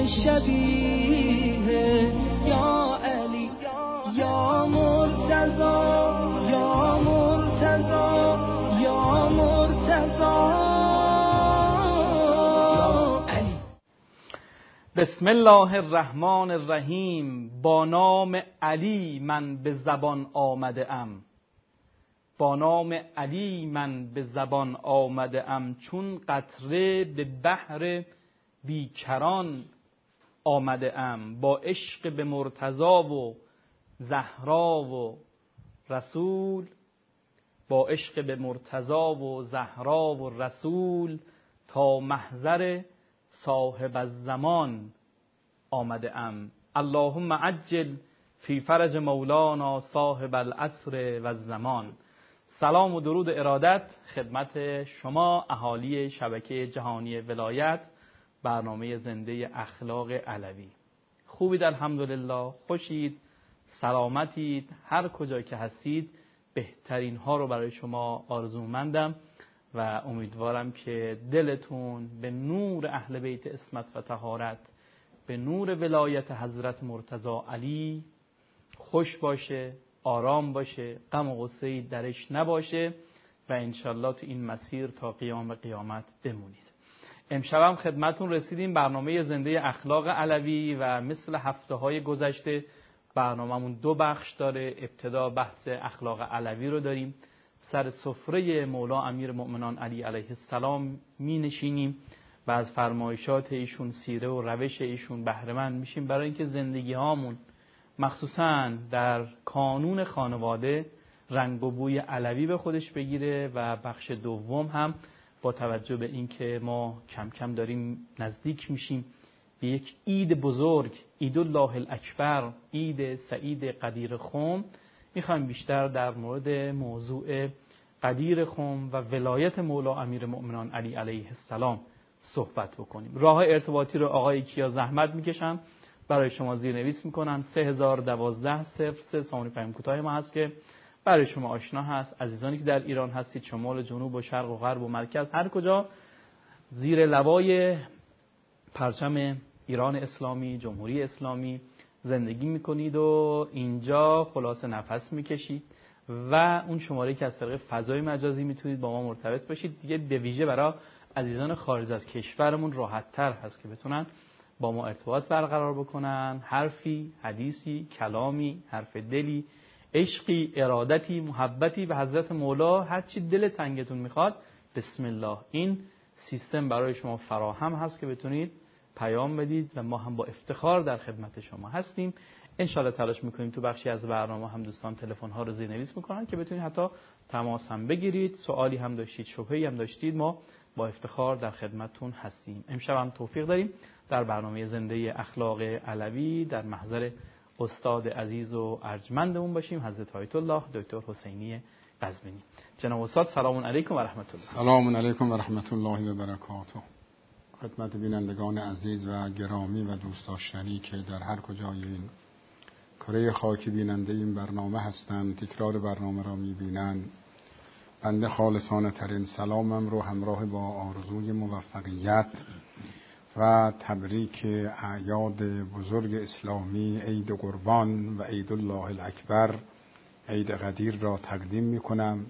شبیه یا علی یا مرتضی یا مرتضی یا مرتضی. بسم الله الرحمن الرحیم. با نام علی من به زبان آمده ام، با نام علی من به زبان آمده ام، چون قطره به بحر بیکران آمده ام. با عشق به مرتضی و زهرا و رسول، با عشق به مرتضی و زهرا و رسول، تا محضر صاحب الزمان آمده ام. اللهم عجل فی فرج مولانا صاحب العصر و الزمان. سلام و درود ارادت خدمت شما اهالی شبکه جهانی ولایت، برنامه زنده اخلاق علوی. خوبید؟ الحمدلله. خوشید؟ سلامتید؟ هر کجا که هستید بهترین ها رو برای شما آرزومندم و امیدوارم که دلتون به نور اهل بیت عصمت و طهارت، به نور ولایت حضرت مرتضی علی خوش باشه، آرام باشه، غم و غصه‌ای درش نباشه و انشالله تو این مسیر تا قیام قیامت بمونید. امشب هم خدمتون رسیدیم برنامه زنده اخلاق علوی و مثل هفته‌های گذشته برنامه‌مون دو بخش داره. ابتدا بحث اخلاق علوی رو داریم، سر سفره مولا امیرالمؤمنان علی علیه السلام می نشینیم و از فرمایشات ایشون، سیره و روش ایشون بهره مند میشیم برای اینکه زندگی هامون مخصوصاً در کانون خانواده رنگ و بوی علوی به خودش بگیره. و بخش دوم هم با توجه به اینکه ما کم کم داریم نزدیک میشیم به یک عید بزرگ، عید الله الاکبر، عید سعید قدیر خم، میخوایم بیشتر در مورد موضوع قدیر خم و ولایت مولا امیرالمؤمنان علی علیه السلام صحبت بکنیم. راه ارتباطی رو آقای کیا زحمت میکشن برای شما زیرنویس میکنن. 3012 03 سامانی پیام کوتاه ما هست که برای شما آشنا هست. عزیزانی که در ایران هستید، شمال و جنوب و شرق و غرب و مرکز، هر کجا زیر لوای پرچم ایران اسلامی، جمهوری اسلامی زندگی میکنید و اینجا خلاصه نفس میکشید و اون شماره که از طریق فضای مجازی میتونید با ما مرتبط باشید. دیگه به ویژه برای عزیزان خارج از کشورمون راحت تر هست که بتونن با ما ارتباط برقرار بکنن. حرفی، حدیثی، کلامی، حرف دلی، عشقی، ارادتی، محبتی و حضرت مولا، هر چی دل تنگتون میخواد، بسم الله، این سیستم برای شما فراهم هست که بتونید پیام بدید و ما هم با افتخار در خدمت شما هستیم. انشالله تلاش میکنیم تو بخشی از برنامه هم دوستان تلفن ها رو زیرنویس میکنن که بتونید حتی تماس هم بگیرید، سوالی هم داشتید، شبهه‌ای هم داشتید، ما با افتخار در خدمتتون هستیم. امشب هم توفیق داریم در برنامه زنده اخلاق علوی در محضر استاد عزیز و ارجمندمون باشیم، حضرت آیت الله دکتر حسینی قزوینی. جناب استاد سلام علیکم و رحمت الله. سلام علیکم و رحمت الله و برکاته. خدمت بینندگان عزیز و گرامی و دوست داشتنی که در هر کجای این کره خاکی بیننده این برنامه هستند، تکرار برنامه را می‌بینند، بنده خالصانه ترین سلامم رو همراه با آرزوی موفقیت و تبریک اعیاد بزرگ اسلامی، عید قربان و عید الله الاکبر، عید قدیر را تقدیم می‌کنم.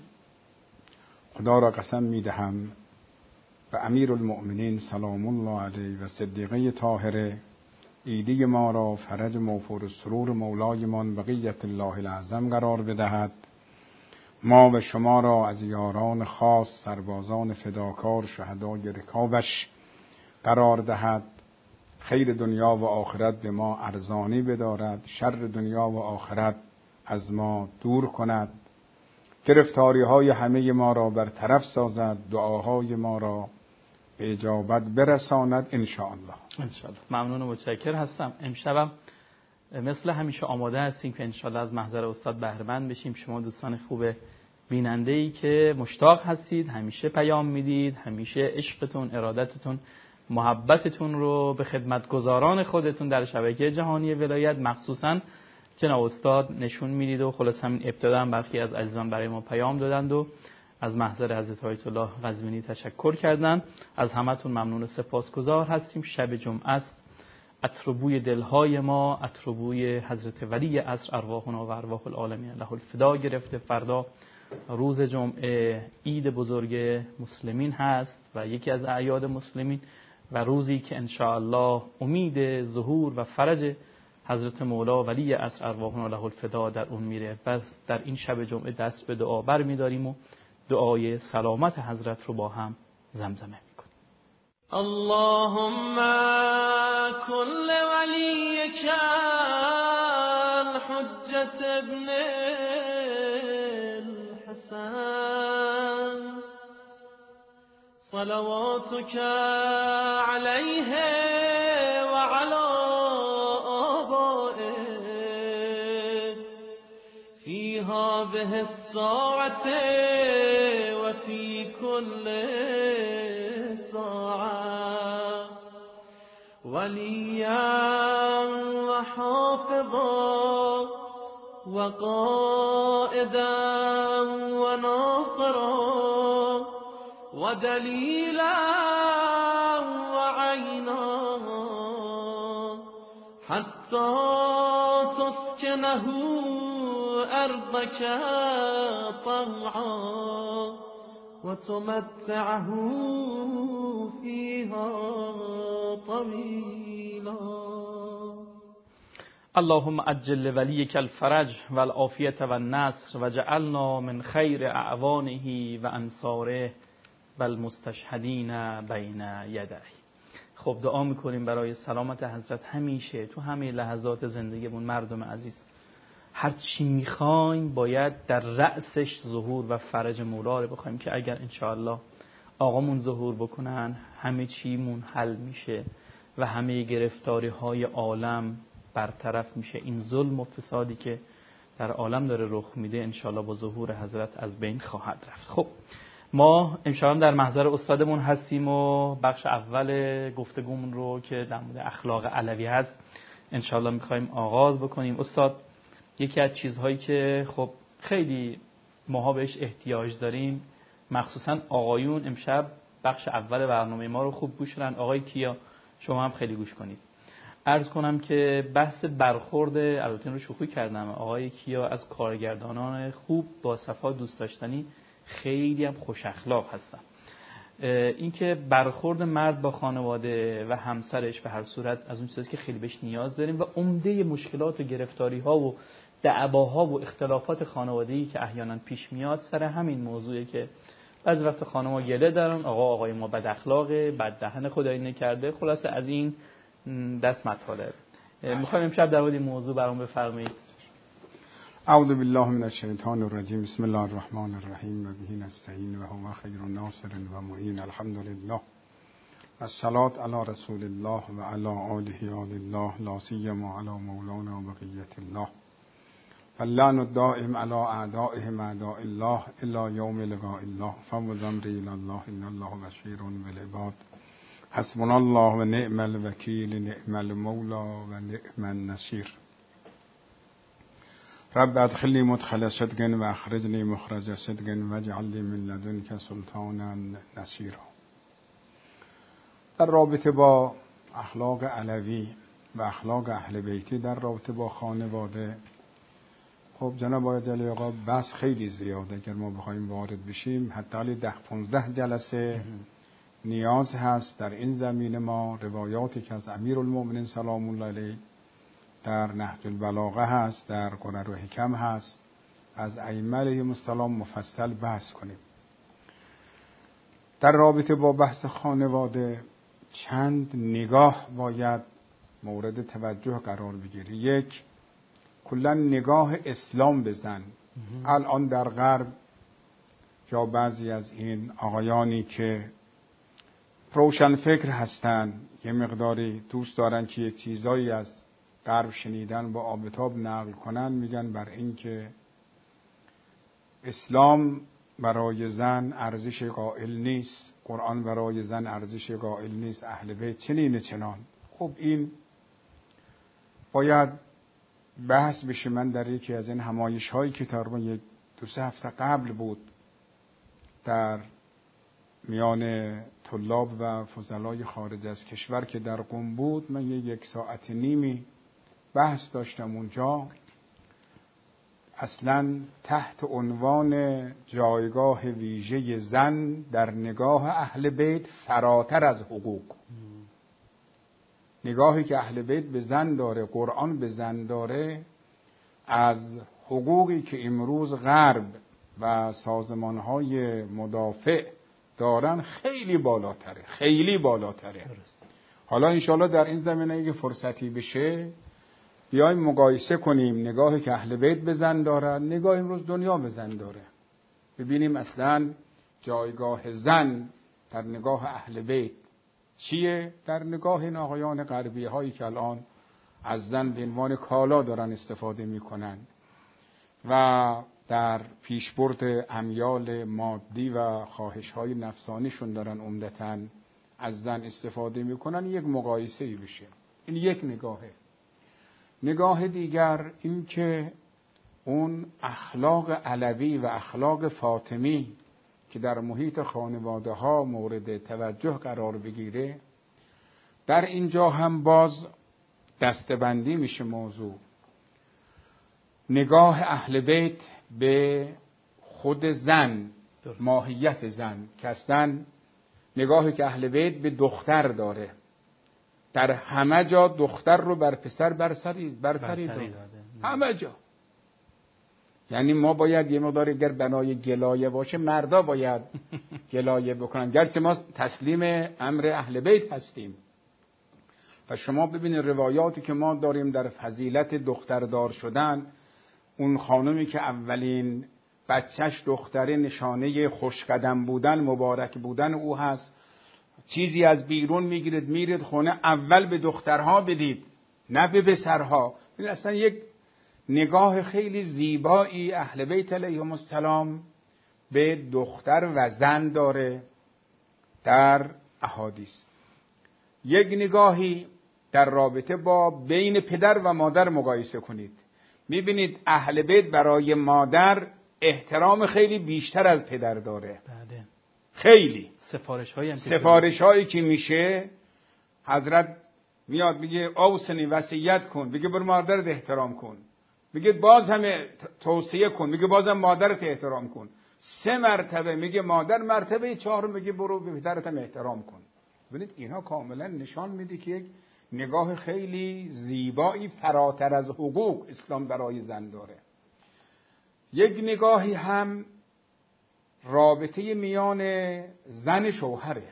خدا را قسم می‌دهم و امیرالمؤمنین سلام الله علیه و صدیقه طاهره عیدی ما را فرج موفور السرور مولایمان بقیت الله الاعظم قرار بدهد. ما و شما را از یاران خاص، سربازان فداکار، شهدای رکابش قرار دهد. خیر دنیا و آخرت به ما ارزانی بدارد، شر دنیا و آخرت از ما دور کند. گرفتاری های همه ما را برطرف سازد، دعاهای ما را به اجابت برساند انشاءالله. انشاءالله. ممنون و متشکر هستم. امشبم مثل همیشه آماده هستیم که انشاءالله از محضر استاد بهره مند بشیم. شما دوستان خوب بیننده‌ای که مشتاق هستید، همیشه پیام میدید، همیشه عشقتون، ارادتتون، محبتتون رو به خدمتگزاران خودتون در شبکه جهانی ولایت مخصوصاً جناب استاد نشون میدید و خلاص همین ابتدا هم برخی از عزیزان برای ما پیام دادند و از محضر حضرت آیت الله قزوینی تشکر کردند. از همتون ممنون و سپاسگزار هستیم. شب جمعه است، عطر و بوی دلهای ما، عطر و بوی حضرت ولی عصر ارواحنا و ارواح العالمین له الفدا گرفته. فردا روز جمعه عید بزرگ مسلمین هست و یکی از اعیاد مسلمین و روزی که انشاءالله امید ظهور و فرج حضرت مولا ولی عصر ارواحنا له الفدا در اون میره. بس در این شب جمعه دست به دعا بر میداریم و دعای سلامت حضرت رو با هم زمزمه میکنیم. اللهم كل وليك الحجة ابن الحسن صلواتك عليه وعلى آبائه في هذه الساعة وفي كل ساعة وليا وحافظا وقائدا وناصرا ودليلا وعينا حتى تسكنه أرضك طوعا وتمتعه فيها طويلا. اللهم عجل لوليك الفرج والعافية والنصر وجعلنا من خير اعوانه و انصاره و المستشهدین بین یدیه. خب دعا میکنیم برای سلامت حضرت همیشه تو همه لحظات زندگیمون. مردم عزیز هر چی میخوایم باید در رأسش ظهور و فرج مولا رو بخوایم که اگر انشاءالله آقامون ظهور بکنن همه چیمون حل میشه و همه گرفتاری های عالم برطرف میشه. این ظلم و فسادی که در عالم داره رخ میده انشاءالله با ظهور حضرت از بین خواهد رفت. خب ما امشب در محضر استادمون هستیم و بخش اول گفتگومون رو که در مورد اخلاق علوی هست انشاءالله میخوایم آغاز بکنیم. استاد یکی از چیزهایی که خب خیلی ماها بهش احتیاج داریم، مخصوصا آقایون، امشب بخش اول برنامه ما رو خوب گوش کنن. آقای کیا شما هم خیلی گوش کنید. عرض کنم که بحث برخورد، البته رو شوخی کردم، آقای کیا از کارگردانان خوب با صفا دوست داشتنی خیلی هم خوش اخلاق هستن. اینکه برخورد مرد با خانواده و همسرش به هر صورت از اون چیزی که خیلی بهش نیاز داریم و عمده مشکلات و گرفتاری ها و دعواها و اختلافات خانوادگی که احیانا پیش میاد سر همین موضوعی که بعضی وقت خانم‌ها گله دارن آقای ما بد اخلاقه، بد دهن خدایی نکرده. خلاصه از این دست مطالب میخوایم امشب در مورد این موضوع برام بفرمایید. اعوذ بالله من الشیطان الرجیم. بسم الله الرحمن الرحیم و به نستعین و هو خیر الناصر و معین. الحمد لله والصلاة علی رسول الله و علی آله آل الله لا سیما علی مولانا بقیة الله واللعن الدائم علی اعدائهم اعداء الله الا یوم لقاء الله فوض امری الی الله ان الله بشیر بالعباد حسبنا الله و نعم الوکیل نعم المولا و نعم النصیر. رب ادخلنی مدخل صدق و اخرجنی مخرج صدق واجعل لی من لدنک سلطانا نصیرا. در رابطه با اخلاق علوی و اخلاق اهل بیتی در رابطه با خانواده، خب جناب آقای جلیلی آقا بس خیلی زیاده. اگر ما بخوایم وارد بشیم حتی 10-15 جلسه نیاز هست. در این زمینه ما روایاتی که از امیرالمؤمنین سلام الله علیه در نهج البلاغه هست، در قرر و حکم هست، از ائمه علیهم السلام مفصل بحث کنیم. در رابطه با بحث خانواده چند نگاه باید مورد توجه قرار بگیره. یک، کلا نگاه اسلام بزن. الان در غرب یا بعضی از این آقایانی که روشن فکر هستن یه مقداری دوست دارن که یک چیزایی از غرب شنیدن با آبتاب نقل کنن، میگن بر این که اسلام برای زن ارزش قائل نیست، قرآن برای زن ارزش قائل نیست، اهل بیت چنین چنان. خب این باید بحث بشه. من در یکی از این همایش هایی که تقریبا 2-3 هفته قبل بود در میان طلاب و فضلای خارج از کشور که در قم بود، من 1 ساعت نیمی بحث داشتم اونجا، اصلا تحت عنوان جایگاه ویژه زن در نگاه اهل بیت فراتر از حقوق. نگاهی که اهل بیت به زن داره، قرآن به زن داره، از حقوقی که امروز غرب و سازمانهای مدافع دارن خیلی بالاتره، خیلی بالاتره. حالا انشاءالله در این زمینه اگه فرصتی بشه بیایم مقایسه کنیم نگاهی که اهل بیت به زن دارد، نگاه امروز دنیا به زن داره، ببینیم اصلا جایگاه زن در نگاه اهل بیت چیه، در نگاه این آقایان غربی هایی که الان از زن به عنوان کالا دارن استفاده میکنن و در پیشبرد امیال مادی و خواهش های نفسانیشون دارن عمدتاً از زن استفاده میکنن. یک مقایسه‌ای بشه. این یک نگاهه. نگاه دیگر این که اون اخلاق علوی و اخلاق فاطمی که در محیط خانواده ها مورد توجه قرار بگیره، در اینجا هم باز دسته‌بندی میشه موضوع. نگاه اهل بیت به خود زن، ماهیت زن، که اصلا نگاهی که اهل بیت به دختر داره، در همه جا دختر رو بر پسر برتری داده، همه جا. یعنی ما باید یه مقدار اگر بنای گلایه باشه مردا باید گلایه بکنن، گرچه ما تسلیم امر اهل بیت هستیم. و شما ببینید روایاتی که ما داریم در فضیلت دختردار شدن، اون خانمی که اولین بچهش دختره نشانه خوشقدم بودن، مبارک بودن او هست. چیزی از بیرون میگیرید میرید خونه، اول به دخترها بدید نه به پسرها. این اصلا یک نگاه خیلی زیبایی اهل بیت علیهم السلام به دختر و زن داره در احادیث. یک نگاهی در رابطه با بین پدر و مادر مقایسه کنید، میبینید اهل بیت برای مادر احترام خیلی بیشتر از پدر داره. بله. خیلی سفارش هایی که میشه، حضرت میاد میگه اوصنی وصیت کن، میگه برو مادرت احترام کن، میگه باز همه توصیه کن، میگه بازم مادرت احترام کن. 3 مرتبه میگه مادر، مرتبه 4 میگه برو به پدرت هم احترام کن. ببینید اینها کاملا نشان میده که یک نگاه خیلی زیبایی فراتر از حقوق اسلام برای زن داره. یک نگاهی هم رابطه میان زن شوهره.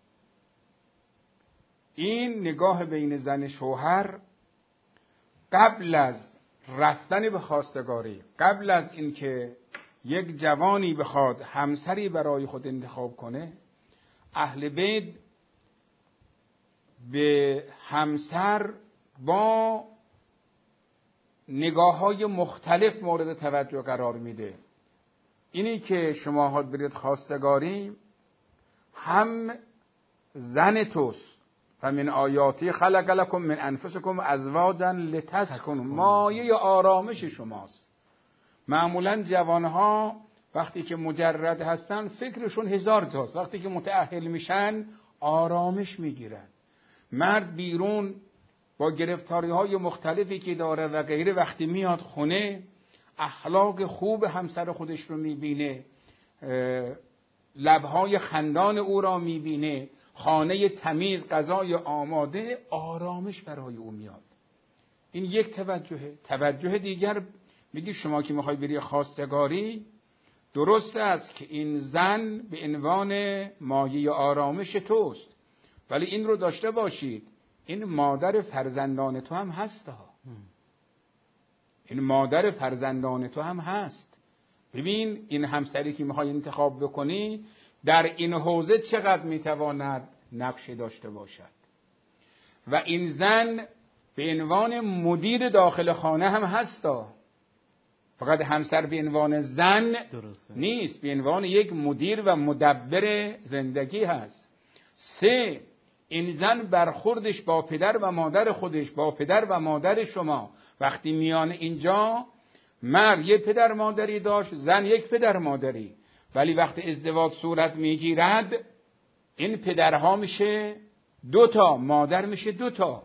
این نگاه بین زن شوهر قبل از رفتن به خواستگاری، قبل از اینکه یک جوانی بخواد همسری برای خود انتخاب کنه، اهل بیت به همسر با نگاه‌های مختلف مورد توجه قرار میده. اینی که شما ها برید خواستگاری، هم زن توست و من آیاتی خلق لکم من انفسکم ازواجا لتسکنوا، مایه آرامش شماست. معمولا جوانها وقتی که مجرد هستن فکرشون 1000 تاست، وقتی که متأهل میشن آرامش میگیرن. مرد بیرون با گرفتاری های مختلفی که داره و غیره، وقتی میاد خونه اخلاق خوب همسر خودش رو میبینه، لبهای خندان او را میبینه، خانه تمیز، غذای آماده، آرامش برای او میاد. این یک توجهه. توجه دیگر میگی شما که میخوای بری خواستگاری، درست است که این زن به عنوان مایه آرامش توست، ولی این رو داشته باشید این مادر فرزندان تو هم هست ها. این مادر فرزندان تو هم هست. ببین این همسری که میخوای انتخاب بکنی در این حوزه چقدر میتواند نقشی داشته باشد. و این زن به عنوان مدیر داخل خانه هم هستا. فقط همسر به عنوان زن نیست، به عنوان یک مدیر و مدبر زندگی هست. 3 این زن برخوردش با پدر و مادر خودش، با پدر و مادر شما، وقتی میان اینجا مرد یک پدر مادری داشت، زن یک پدر مادری، ولی وقتی ازدواج صورت میگیرد این پدرها میشه 2 تا، مادر میشه 2 تا.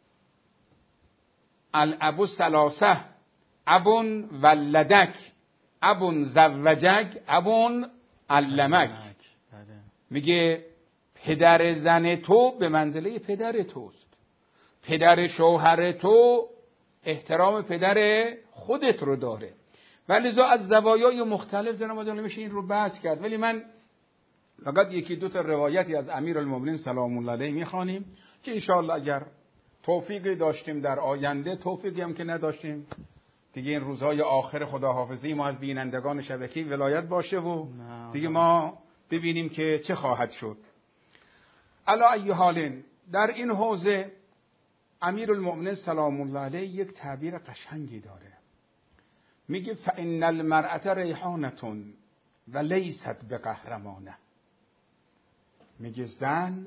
الابو ثلاثه، ابون ولدک، ابون زوجک، ابون علمک. میگه پدر زن تو به منزله پدر توست، پدر شوهر تو احترام پدر خودت رو داره. ولذا از زوایای مختلف جناب عالی میشه این رو بحث کرد، ولی من فقط 1-2 تا روایتی از امیرالمومنین سلام الله علیه میخوانیم که انشاءالله اگر توفیقی داشتیم در آینده، توفیقی هم که نداشتیم دیگه این روزهای آخر خداحافظی ما از بینندگان شبکه ولایت باشه و دیگه ما ببینیم که چه خواهد شد. علی ای حال در این حوزه امیرالمومنین سلام الله علیه یک تعبیر قشنگی داره، میگه فان المرأة ریحانة و لیست بقهرمانه. میگه زن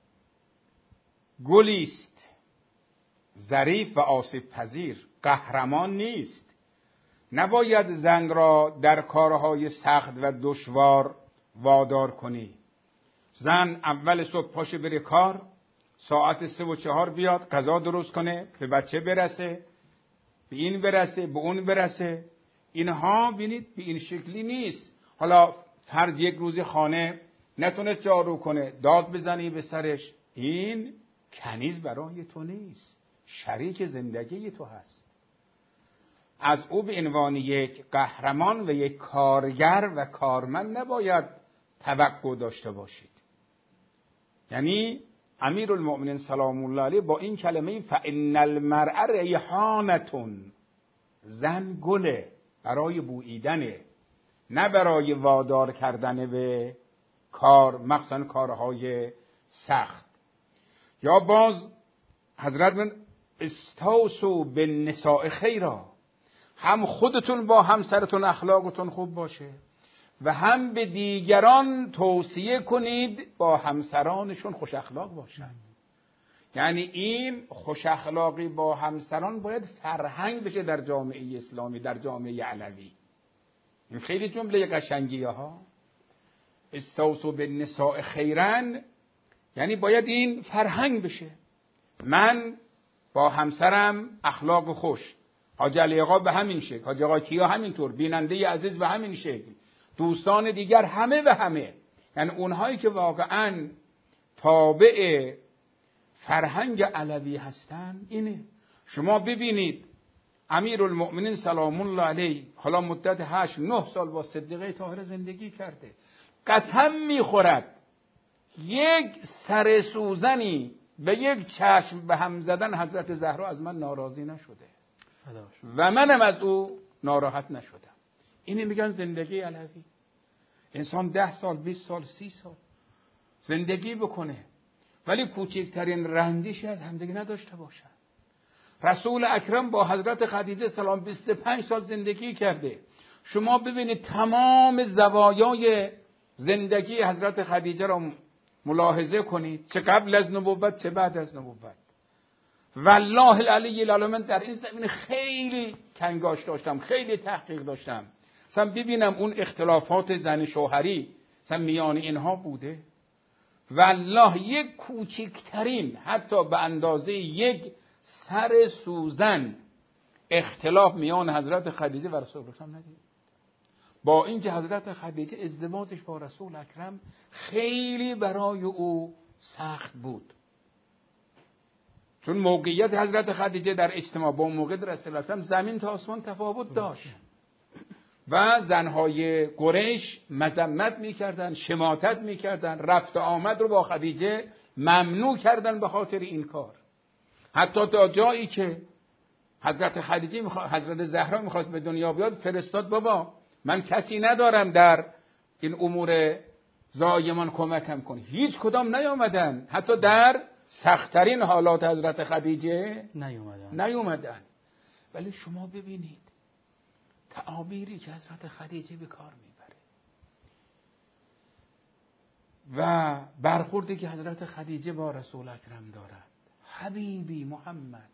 گلیست ظریف و آسیب پذیر، قهرمان نیست. نباید زن را در کارهای سخت و دشوار وادار کنی. زن اول صبح پاشه بره کار، ساعت 3 و 4 بیاد غذا درست کنه، به بچه برسه، به این برسه، به اون برسه. اینها بینید به این شکلی نیست. حالا فرد یک روزی خانه نتونه جارو کنه، داد بزنی به سرش، این کنیز برای تو نیست، شریک زندگی تو هست. از او به عنوان یک قهرمان و یک کارگر و کارمند نباید توقع داشته باشید. یعنی امیرالمومنین سلام الله علیه با این کلمه فان المرأة ریحانة، زن گله برای بوییدنه، نه برای وادار کردن به کار، مخصوصا کارهای سخت. یا باز حضرت من استوصوا بالنساء خیرا، هم خودتون با همسرتون اخلاقتون خوب باشه و هم به دیگران توصیه کنید با همسرانشون خوش اخلاق باشن. یعنی این خوش اخلاقی با همسران باید فرهنگ بشه در جامعه اسلامی، در جامعه علوی. این خیلی جمله قشنگیه ها. استوصوا بالنساء خیرا، یعنی باید این فرهنگ بشه. من با همسرم اخلاق خوش، حاج علی آقا به همین شکل، حاج آقا کیا همینطور، بیننده عزیز به همین شکل، دوستان دیگر همه به همه. یعنی اونهایی که واقعا تابع فرهنگ علوی هستن اینه. شما ببینید امیرالمومنین سلام الله علیه حالا مدت 8-9 سال با صدیقه طاهره زندگی کرده، قسم میخورد یک سر سوزنی به یک چشم به هم زدن حضرت زهرا از من ناراضی نشده و منم از او ناراحت نشدم. اینی میگن زندگی علوی. انسان 10 سال 20 سال 30 سال زندگی بکنه ولی کوچکترین رنجشی از همدیگه نداشته باشن. رسول اکرم با حضرت خدیجه سلام 25 سال زندگی کرده. شما ببینید تمام زوایای زندگی حضرت خدیجه را ملاحظه کنید، چه قبل از نبوت چه بعد از نبوت. والله العلی العظیم من در این زمینه خیلی کنگاش داشتم، خیلی تحقیق داشتم، مثلا ببینم اون اختلافات زن شوهری مثلا میان اینها بوده. والله یک کوچکترین حتی به اندازه یک سر سوزن اختلاف میان حضرت خدیجه و رسول اکرم ندید. با اینکه حضرت خدیجه ازدواجش با رسول اکرم خیلی برای او سخت بود، چون موقعیت حضرت خدیجه در اجتماع با موقعیت رسول اکرم زمین تا آسمان تفاوت داشت و زنهای قریش مذمت میکردن، شماتت میکردن، رفت آمد رو با خدیجه ممنوع کردن به خاطر این کار. حتی تا جایی که حضرت خدیجه حضرت زهرا میخواست به دنیا بیاد، فرستاد بابا من کسی ندارم در این امور زایمان کمکم کن. هیچ کدام نیامدن، حتی در سخت‌ترین حالات حضرت خدیجه نیومدن. ولی شما ببینید تعابیری که حضرت خدیجه به کار میبره و برخوردی که حضرت خدیجه با رسول اکرم دارد. حبیبی محمد،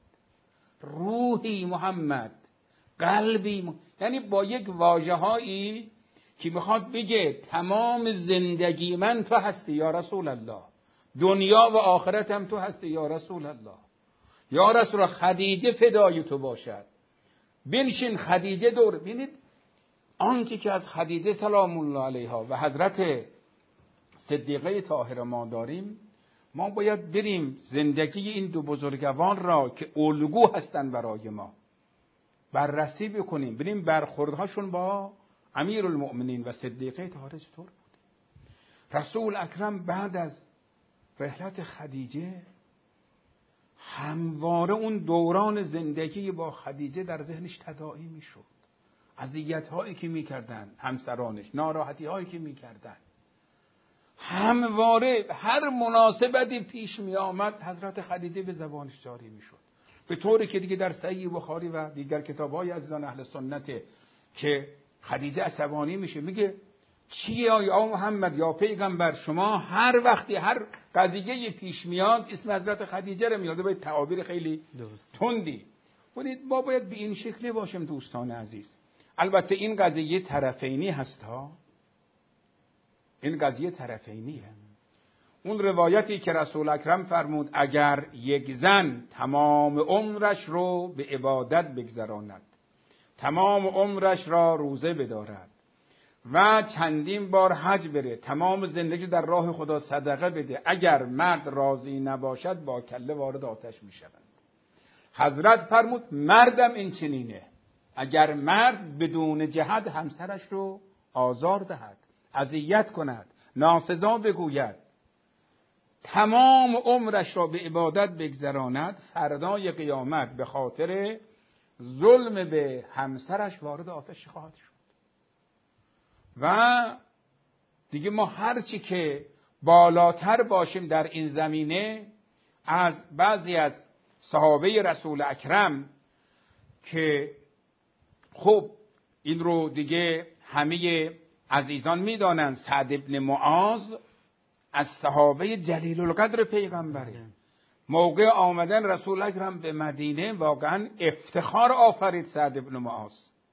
روحی محمد، قلبی یعنی با یک واژه‌هایی که میخواد بگه تمام زندگی من تو هستی یا رسول الله، دنیا و آخرت هم تو هستی یا رسول الله. یا رسول الله خدیجه فدای تو باشد، بنشین خدیجه دور. ببینید آنچه که از خدیجه سلام الله علیها و حضرت صدیقه طاهره ما داریم، ما باید بریم زندگی این دو بزرگوار را که الگو هستن برای ما بررسی بکنیم، بریم برخوردهاشون با امیرالمؤمنین و صدیقه طاهره چطور بود. رسول اکرم بعد از رحلت خدیجه همواره اون دوران زندگی با خدیجه در ذهنش تداعی میشد، اذیت‌هایی که میکردن همسرانش، ناراحتی‌هایی که میکردن، همواره هر مناسبتی پیش می آمد حضرت خدیجه به زبانش جاری می شد، به طوری که دیگه در صحیح بخاری و دیگر کتاب‌های عزیزان اهل سنت که خدیجه عصبانی میشه، میگه چیه یا محمد یا پیغمبر، شما هر وقتی هر قضیه پیش میاد اسم حضرت خدیجه رو میاره، باید تعابیر خیلی تندی. ما باید به این شکلی باشیم دوستان عزیز. البته این قضیه طرفینی هست ها، این قضیه طرفینیه. اون روایتی که رسول اکرم فرمود اگر یک زن تمام عمرش رو به عبادت بگذراند، تمام عمرش را روزه بدارد و چندین بار حج بره، تمام زندگی در راه خدا صدقه بده، اگر مرد راضی نباشد با کله وارد آتش میشوند. حضرت فرمود مردم این چنینه، اگر مرد بدون جهت همسرش رو آزار دهد، اذیت کند، ناسزا بگوید، تمام عمرش را به عبادت بگذراند، فردای قیامت به خاطر ظلم به همسرش وارد آتش خواهد شد. و دیگه ما هرچی که بالاتر باشیم در این زمینه، از بعضی از صحابه رسول اکرم که خب این رو دیگه همه عزیزان میدانند، سعد ابن معاذ از صحابه جلیل القدر پیغمبره. موقع آمدن رسول اکرم به مدینه واقعا افتخار آفرید سعد ابن معاذ،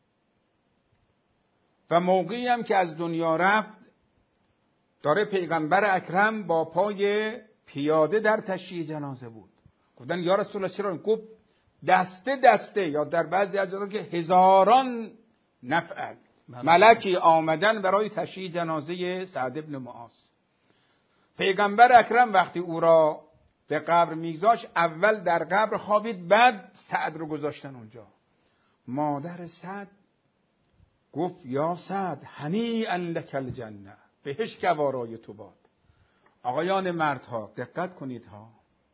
و موقعی هم که از دنیا رفت داره پیغمبر اکرم با پای پیاده در تشییع جنازه بود. گفتن یا رسول الله چرا؟ گفت دسته دسته، یا در بعضی از جاها که هزاران نفر ملکی آمدن برای تشییع جنازه سعد ابن معاذ. پیغمبر اکرم وقتی او را به قبر میگذاشت، اول در قبر خوابید، بعد سعد رو گذاشتن اونجا. مادر سعد گفت یا سعد هنیئا لک الجنه، بهشت گوارای تو باد. آقایان مردها دقت کنید ها،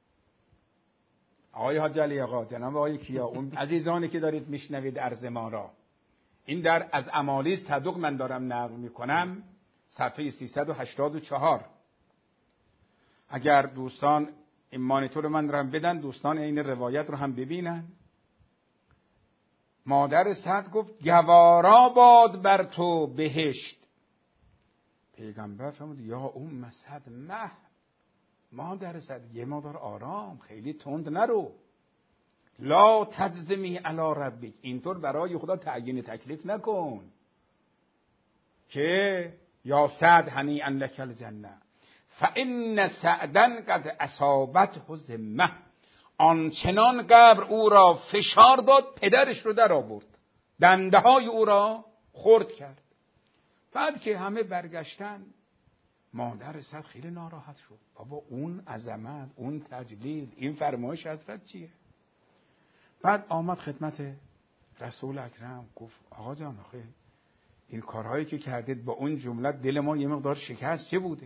آقای حاج علی آقا، جناب آقای کیا، اون عزیزانی که دارید میشنوید عرض ما را، این در از امالیس صدوق من دارم نقل میکنم، صفحه 384. اگر دوستان این مانیتور من رو هم بدن، دوستان این روایت رو هم ببینن. مادر سعد گفت گوارا باد بر تو بهشت. پیغمبر فرمود یا ام سعد مادر سعد یه مادر آرام، خیلی تند نرو، لا تجزمی علی ربک، اینطور برای خدا تعیین تکلیف نکن که یا سعد هنیئا لک الجنه فان سعدا قد اصابته ذمه، آنچنان قبر او را فشار داد پدرش رو در آورد، دنده های او را خرد کرد. بعد که همه برگشتن، مادر سعد خیلی ناراحت شد. بابا اون عظمت، اون تجلیل، این فرمایش حضرت چیه؟ بعد آمد خدمت رسول اکرم، گفت آقا جان آخه این کارهایی که کردید با اون جمله دل ما یه مقدار شکست، چه بوده؟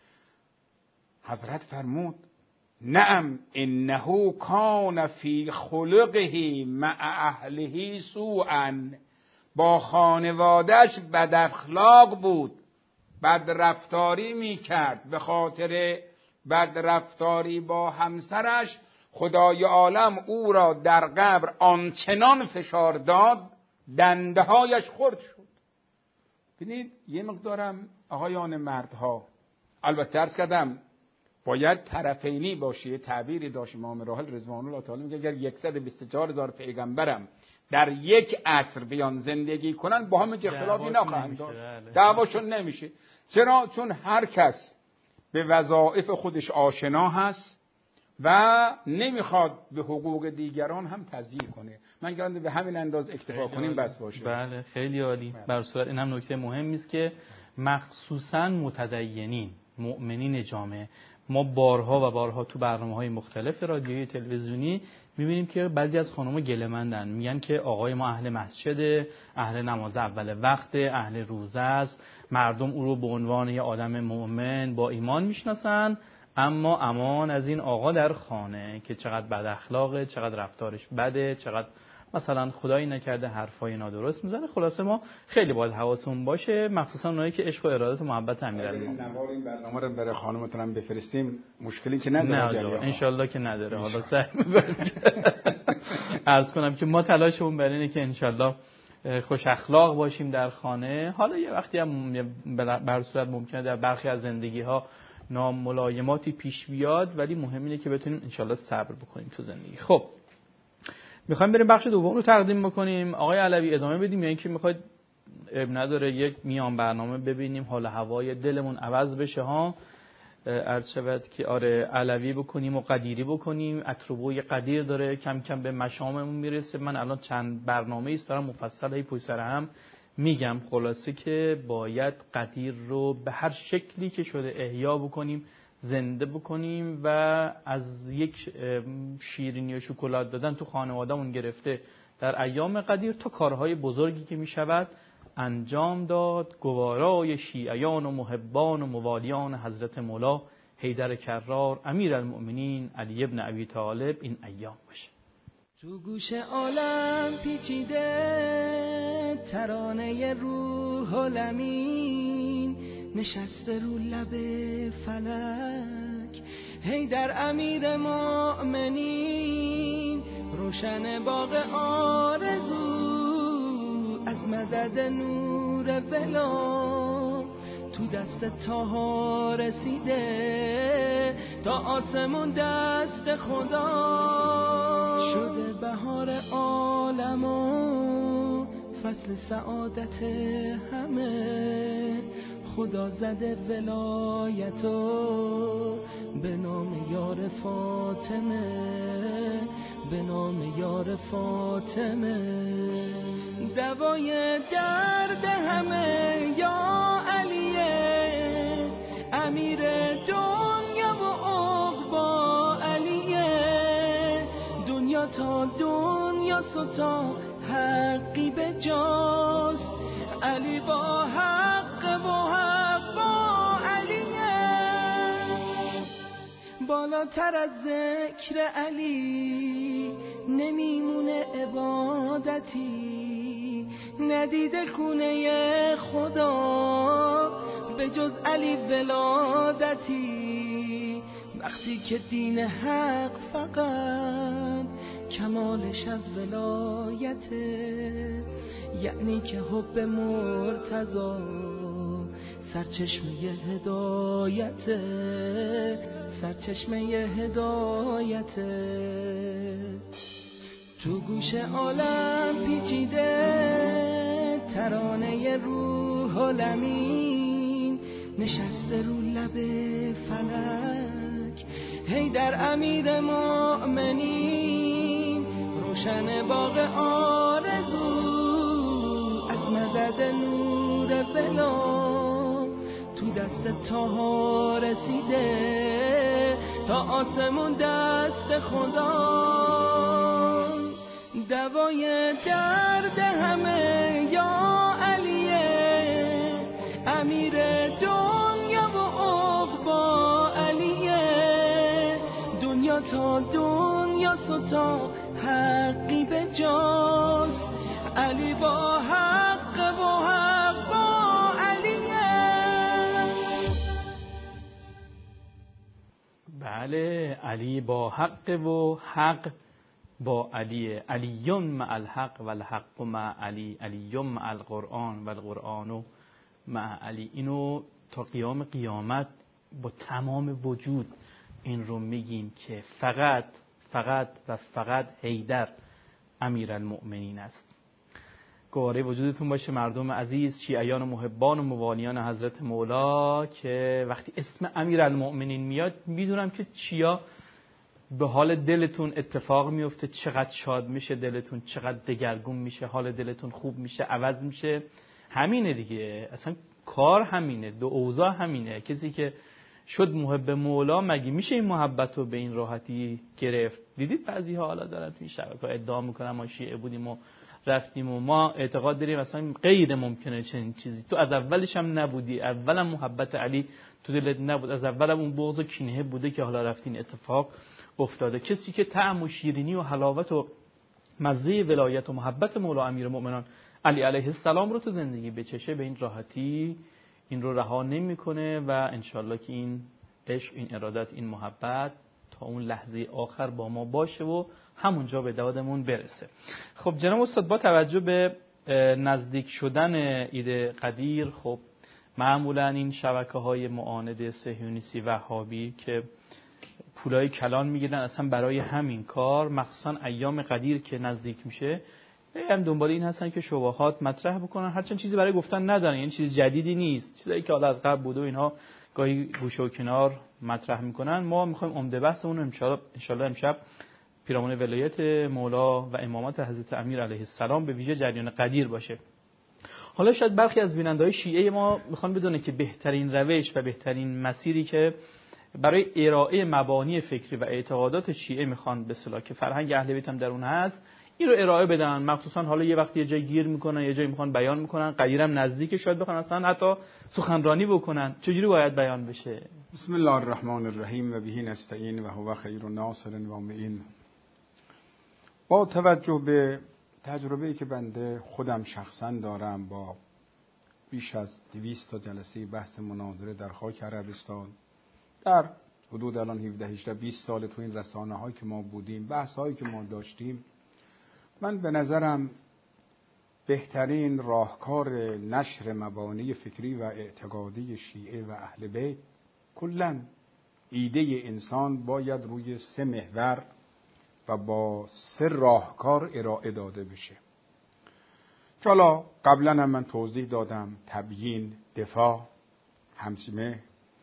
حضرت فرمود نعم انه کان فی خلقه مع اهله سوءا، با خانواده‌اش بد اخلاق بود، بد رفتاری میکرد. به خاطر بد رفتاری با همسرش خدای عالم او را در قبر آنچنان فشار داد دنده هایش خرد شد. ببینید یه مقدارم آقایان مردها، البته عرض کردم باید طرفینی باشه. تعبیری داشت امام راحل رضوان الله تعالی میگه اگر 124,000 پیغمبرم در یک عصر بیان زندگی کنن با هم اختلافی نخواهند داشت، دعواشون نمیشه. چرا؟ چون هر کس به وظایف خودش آشنا هست و نمیخواد به حقوق دیگران هم تضییع کنه. من گفتم به همین انداز اکتفا کنیم بس باشه. بله خیلی عالی. بر صورت این هم نکته مهمی است که مخصوصاً متدینین مؤمنین جامعه، ما بارها و بارها تو برنامه‌های مختلف رادیویی تلویزیونی می‌بینیم که بعضی از خانم‌ها گله‌مندن، میگن که آقای ما اهل مسجد، اهل نماز اول وقت، اهل روزه است، مردم او رو به عنوان یه آدم مؤمن با ایمان میشناسن، اما امان از این آقا در خانه که چقدر بد اخلاقه، چقدر رفتارش بده، چقدر مثلا خدایی نکرده حرفای نادرست میزنه. خلاصه ما خیلی باید حواسمون باشه، مخصوصا اونایی که عشق و اراده و محبت امیرالمومنین. نوار این برنامه رو برای خانمتون هم بفرستیم، مشکلی که نداره. نه ان شاء الله که نداره. حالا سعی می‌کنم عرض کنم که ما تلاشمون بر اینه که ان شاء الله خوش اخلاق باشیم در خانه. حالا یه وقتی هم بر صورت ممکنه در برخی از زندگی‌ها ناملایماتی پیش بیاد، ولی مهم اینه که بتونیم ان شاء الله صبر بکنیم تو زندگی. خب میخوایم بریم بخش دوم رو تقدیم بکنیم. آقای علوی ادامه بدیم یا اینکه میخواید اب نداره یک میان برنامه ببینیم حال هوای دلمون عوض بشه ها؟ عرض شود که آره علوی بکنیم و قدیری بکنیم. اتروبوی قدیر داره کم کم به مشاممون میرسه. من الان چند برنامه ایست دارم مفصل هی پشت سر هم میگم. خلاصه که باید قدیر رو به هر شکلی که شده احیا بکنیم، زنده بکنیم و از یک شیرینی و شکلات دادن تو خانواده‌مون گرفته در ایام قدیر تا کارهای بزرگی که میشود انجام داد. گوارای شیعیان و محبان و موالیان حضرت مولا حیدر کرار امیرالمؤمنین علی ابن ابی طالب این ایام باشه. تو گوش عالم پیچیده ترانه روح الامین نشسته رو لب فلک حیدر امیر مؤمنین روشن باغ آرزو از مدد نور ولا تو دست تاها رسیده تا آسمون دست خدا شده بهار عالم و فصل سعادت همه خدا زده ولایتو به نام یار فاطمه به نام یار فاطمه دوای درد همه یا علیه امیر دنیا و عقبا علیه دنیا تا دنیا ستا حقی به جاست علی با حق و حق با علیه بالاتر از ذکر علی نمیمونه عبادتی ندیده خونه خدا به جز علی ولادتی وقتی که دین حق فقط کمالش از ولایته یعنی که حب مرتضی سرچشمه هدایته سرچشمه هدایته تو گوش عالم پیچیده ترانه روح الامین نشسته رو لب فلک حیدر امیر مؤمنین روشن باغ آرزو از مدد نور ولا تو دست تاها رسیده تا آسمون دست خدا دوای درد همه یا علیه امیر دنیا و عقبا علیه دنیا تا دنیا ستا حقی به جاست علی با حق و حق با علیه. بله علی با حق و حق با علی علیون مع الحق و الحق مع علی علیون مع القرآن و القرآن مع علی. اینو تا قیام قیامت با تمام وجود این رو میگیم که فقط و فقط حیدر امیرالمؤمنین است. گواره وجودتون باشه مردم عزیز، شیعیان و محبان و موانیان حضرت مولا، که وقتی اسم امیرالمؤمنین میاد میدونم که چیا به حال دلتون اتفاق میفته، چقدر شاد میشه دلتون، چقدر دگرگون میشه، حال دلتون خوب میشه، عوض میشه. همینه دیگه، اصلا کار همینه، دو اوضاع همینه. کسی که شد محب مولا، مگه میشه این محبت رو به این راحتی گرفت؟ دیدید بعضی ها حالا دارن توی شبکه‌ها ادعا میکنن ما شیعه بودیم و رفتیم و ما اعتقاد داریم اصلا غیر ممکنه چنین چیزی. تو از اولش هم نبودی، اولا محبت علی تو دلت نبود، از اولم اون بغض و کینه بوده که حالا رفتین اتفاق افتاده. کسی که طعم و شیرینی و حلاوت و مزه ولایت و محبت مولا امیرالمؤمنان علی علیه السلام رو تو زندگی بچشه، به این راحتی این رو رها نمیکنه و انشالله که این عشق، این ارادت، این محبت تا اون لحظه آخر با ما باشه و همونجا به دادمون برسه. خب جناب استاد، با توجه به نزدیک شدن عید قدیر، خب معمولا این شبکه‌های معاند صهیونیستی وهابی که پولای کلان میگیرن اصلا برای همین کار، مخصوصا ایام قدیر که نزدیک میشه، هم دنبال این هستن که شبهات مطرح بکنن، هرچند چیزی برای گفتن ندارن، یعنی چیز جدیدی نیست، چیزایی که حالا از قبل بوده و اینها گاهی گوشه و کنار مطرح میکنن. ما میخوایم عمده بحثمون انشالله امشب پیرامون ولایت مولا و امامت حضرت امیر علیه السلام به ویژه جریان قدیر باشه. حالا شاید برخی از بیننده‌های شیعه ما میخوان بدونه که بهترین روش و بهترین مسیری که برای ارائه مبانی فکری و اعتقادات شیعه میخوان به اصطلاح که فرهنگ اهل بیت هم در اون هست، این رو ارائه بدن. مخصوصا حالا یه وقتی یه جای گیر میکنن، یه جایی میخوان بیان میکنن، قدیرم نزدیک شاید بخوان اصلا حتی سخنرانی بکنن، چجوری باید بیان بشه؟ بسم الله الرحمن الرحیم و به نستعین و هو خیر الناصر و معین. با توجه به تجربه‌ای که بنده خودم شخصا دارم با بیش از 200 تا جلسه بحث مناظره در خاک عربستان، در حدود الان 17-20 سال تو این رسانه‌هایی که ما بودیم، بحث‌هایی که ما داشتیم، من به نظرم بهترین راهکار نشر مبانی فکری و اعتقادی شیعه و اهل بیت، کلاً ایده انسان باید روی 3 محور و با 3 راهکار ارائه داده بشه که حالا قبلا هم من توضیح دادم: تبیین، دفاع، همسمه.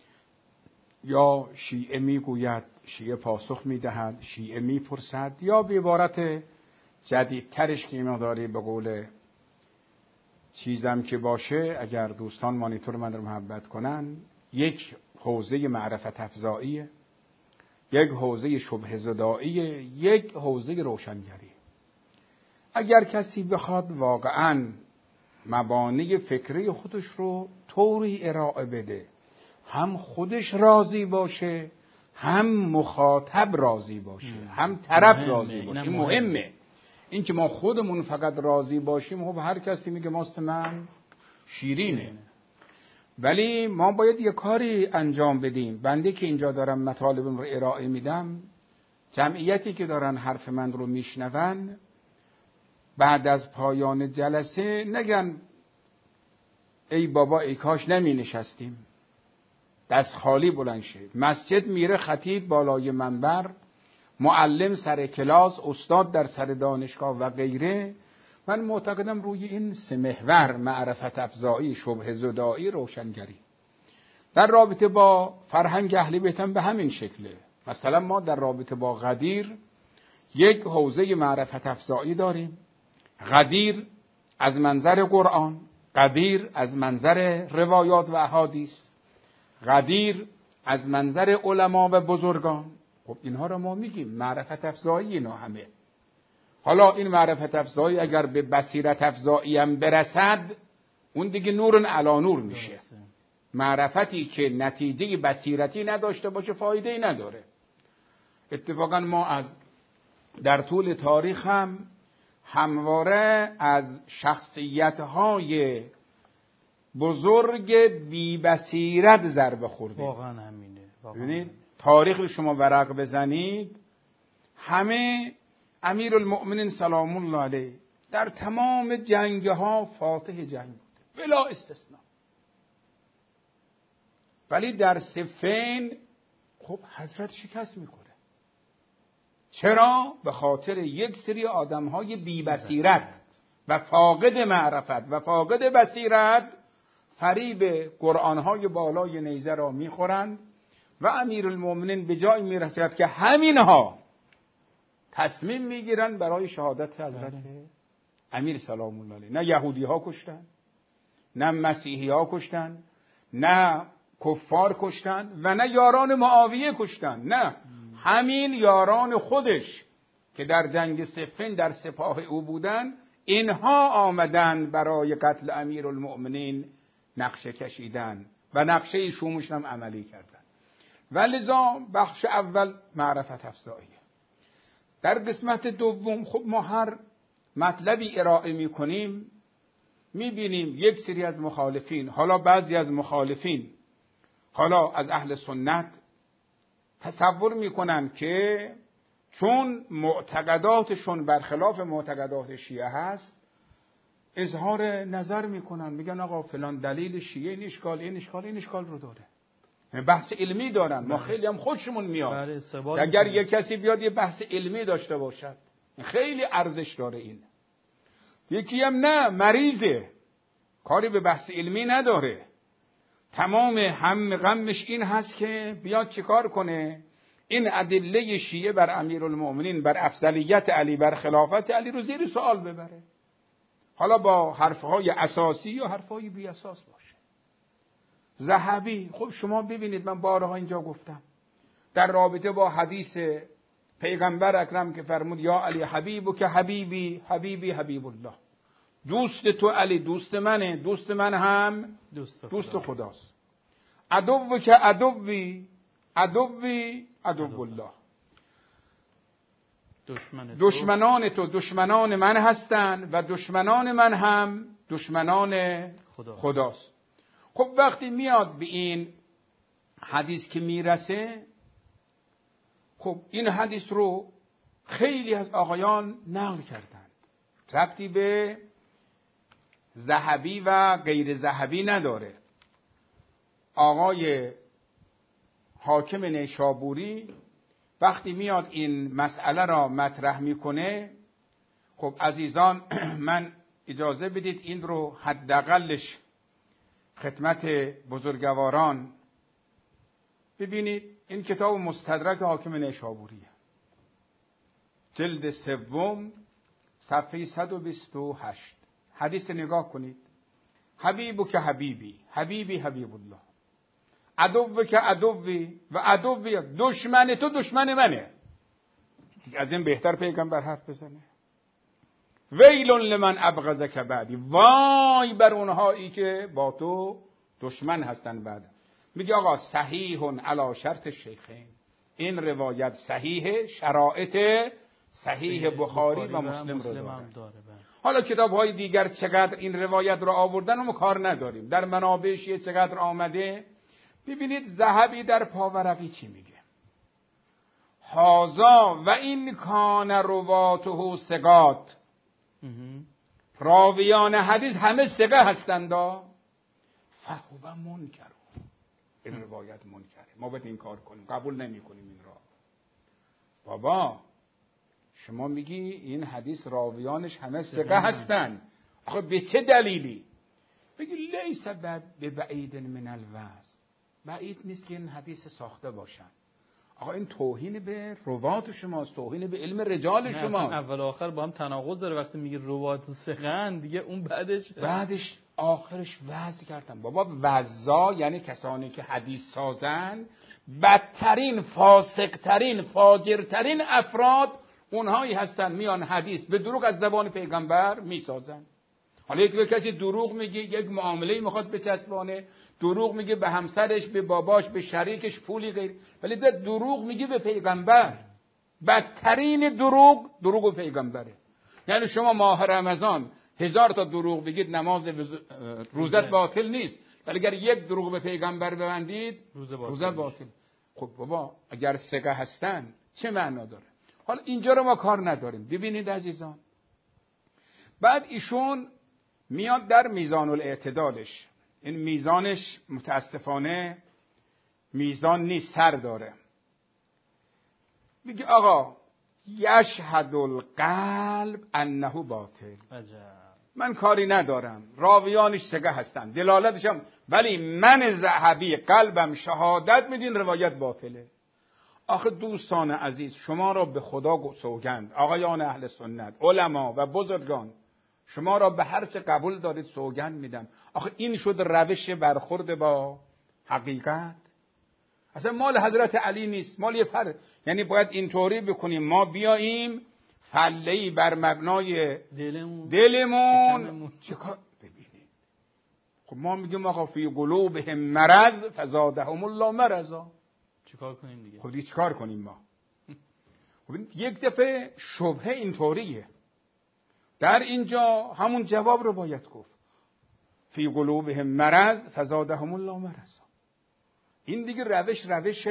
یا شیعه میگوید، شیعه پاسخ میدهد، شیعه میپرسد، یا به عبارت جدیدترش که ما داره به قول چیزم که باشه، اگر دوستان مانیتور من رو محبت کنن، یک حوزه معرفت افزایی، یک حوزه شبهه زدایی، یک حوزه روشنگری. اگر کسی بخواد واقعاً مبانی فکری خودش رو طوری ارائه بده هم خودش راضی باشه، هم مخاطب راضی باشه، هم طرف راضی باشه، این مهمه. این که ما خودمون فقط راضی باشیم، خب هر کسی میگه ماست من شیرینه. ولی ما باید یه کاری انجام بدیم. بنده که اینجا دارم مطالبم رو ارائه میدم، جمعیتی که دارن حرف من رو میشنون، بعد از پایان جلسه نگن ای بابا ای کاش نمی نشستیم، دست خالی بلند شه. مسجد میره خطیب بالای منبر، معلم سر کلاس، استاد در سر دانشگاه و غیره. من معتقدم روی این 3 محور، معرفت افزایی، شبهه زدایی، روشنگری، در رابطه با فرهنگ اهل بیت هم به همین شکله. مثلا ما در رابطه با قدیر یک حوزه معرفت افزایی داریم. قدیر از منظر قرآن، قدیر از منظر روایات و احادیث، قدیر از منظر علما و بزرگان. خب اینها رو ما میگیم معرفت افزایی اینا همه. حالا این معرفت افزایی اگر به بصیرت افزایی هم برسد، اون دیگه نور علی نور میشه. معرفتی که نتیجه بصیرتی نداشته باشه فایده‌ای نداره. اتفاقا ما در طول تاریخ هم همواره از شخصیت‌های بزرگ بی بصیرت ضربه خوردیم. واقعا همینه. ببینید تاریخ رو شما ورق بزنید، همه امیرالمؤمنین سلام الله علیه در تمام جنگ‌ها فاتح جنگ بود بلا استثناء. ولی در صفین خب حضرت شکست میخوره. چرا؟ به خاطر یک سری آدمهای بی بصیرت و فاقد معرفت و فاقد بصیرت فریب قرآنهای بالای نیزه را میخورند و امیرالمومنین به جایی میرسد که همینها تصمیم میگیرن برای شهادت حضرت امیر سلام الله علیه. نه یهودی ها کشتن، نه مسیحی ها کشتن، نه کفار کشتن و نه یاران معاویه کشتن، نه همین یاران خودش که در جنگ صفین در سپاه او بودن، اینها آمدن برای قتل امیرالمؤمنین نقشه کشیدن و نقشه شومش هم عملی کردن. ولذا بخش اول معرفت افزاییه. در قسمت دوم خب ما هر مطلبی ارائه میکنیم میبینیم یک سری از مخالفین، حالا بعضی از مخالفین، حالا از اهل سنت تصور میکنن که چون معتقداتشون برخلاف معتقدات شیعه هست اظهار نظر میکنن، میگن آقا فلان دلیل شیعه این اشکال رو داره. بحث علمی دارن. ما خیلی هم خوشمون میاد اگر یک کسی بیاد یه بحث علمی داشته باشد، خیلی ارزش داره این. یکی هم نه، مریضه، کاری به بحث علمی نداره، تمام هم غمش این هست که بیاد چیکار کنه، این ادله شیعه بر امیرالمؤمنین، بر افضلیت علی، بر خلافت علی رو زیر سوال ببره، حالا با حرفهای اساسی یا حرفهای بی اساس باشه. ذهبی، خب شما ببینید من بارها اینجا گفتم در رابطه با حدیث پیغمبر اکرم که فرمود یا علی حبیبو که حبیبی حبیبی حبیب الله، دوست تو علی دوست منه، دوست من هم دوست خداست. عدو که عدوی عدوی عدو الله، دشمنان تو دشمنان من هستند و دشمنان من هم دشمنان خداست. خب وقتی میاد به این حدیث که میرسه، خب این حدیث رو خیلی از آقایان نقل کردن، ربطی به ذهبی و غیر ذهبی نداره. آقای حاکم نیشابوری وقتی میاد این مسئله را مطرح میکنه، خب عزیزان من اجازه بدید این رو حداقلش خدمت بزرگواران ببینید. این کتاب مستدرک حاکم نیشابوریه، جلد 3 صفحه 128. حدیث نگاه کنید. حبیبو که حبیبی حبیبی حبیب الله، عدو که عدوی و عدوی، دشمن تو دشمن منه. از این بهتر پیغمبر حرف بزنه؟ ویل لمن ابغضک بعدی، وای بر اونهایی که با تو دشمن هستن بعد. میگه آقا صحیح علی شرط شیخین، این روایت صحیحه، شرایط صحیح بخاری و مسلم رو داره. حالا کتاب‌های دیگر چقدر این روایت رو آوردن ما کار نداریم، در منابع شیعه چقدر آمده. ببینید ذهبی در پاورقی چی میگه. هازا و این کان رواته ثقات، راویان حدیث همه ثقه هستندا، فهو منکر، این روایت منکره، ما باید این کار کنیم، قبول نمی کنیم این را. بابا شما میگی این حدیث راویانش همه ثقه هستن، آخه به چه دلیلی؟ بگی لیس به بعید من الوعظ، بعید نیست که این حدیث ساخته باشن. آقا این توهین به روات شماست، توهین به علم رجال شماست. اول آخر با هم تناقض داره. وقتی میگه روات ثقه‌اند دیگه اون بعدش آخرش وضع کردن. بابا وضع یعنی کسانی که حدیث سازن، بدترین، فاسقترین، فاجرترین افراد اونهایی هستن میان حدیث به دروغ از زبان پیغمبر میسازن. حالا یک کسی دروغ میگه، یک معامله میخواد بچسبانه، دروغ میگه به همسرش، به باباش، به شریکش پولی غیر، ولی دروغ میگه به پیغمبر. بدترین دروغ به پیغمبره. یعنی شما ماه رمضان 1000 تا دروغ بگید نماز روزت باطل نیست، ولی اگر یک دروغ به پیغمبر ببندید روزه باطل. خب بابا اگر ثقه هستن چه معنا داره؟ حالا اینجا رو ما کار نداریم. ببینید عزیزان، بعد ایشون میاد در میزان الاعتدالش، این میزانش متاسفانه میزان نیست، سر داره. میگه آقا یشهد القلب انه باطل. من کاری ندارم، راویانش سگه هستن، دلالتشم، ولی من ذهبی قلبم شهادت میدین روایت باطله. آخه دوستان عزیز، شما را به خدا سوگند، آقایان اهل سنت، علما و بزرگان، شما را به هر چه قبول دارید سوگند میدم. آخه این شد روش برخورد با حقیقت. اصلا مال حضرت علی نیست، مال یه فرد. یعنی باید اینطوری بکنیم ما بیاییم فله‌ای بر مبنای دلمون چیکار ببینید. خب ما میگیم آقا فی قلوبهم مرض فزادهم الله مرضا. چیکار کنیم دیگه؟ خب دیگه چیکار کنیم ما؟ خب یک دفعه شبهه اینطوریه. در اینجا همون جواب رو باید گفت. فی قلوبهم مرض فزادهم الله مرضا. این دیگه روش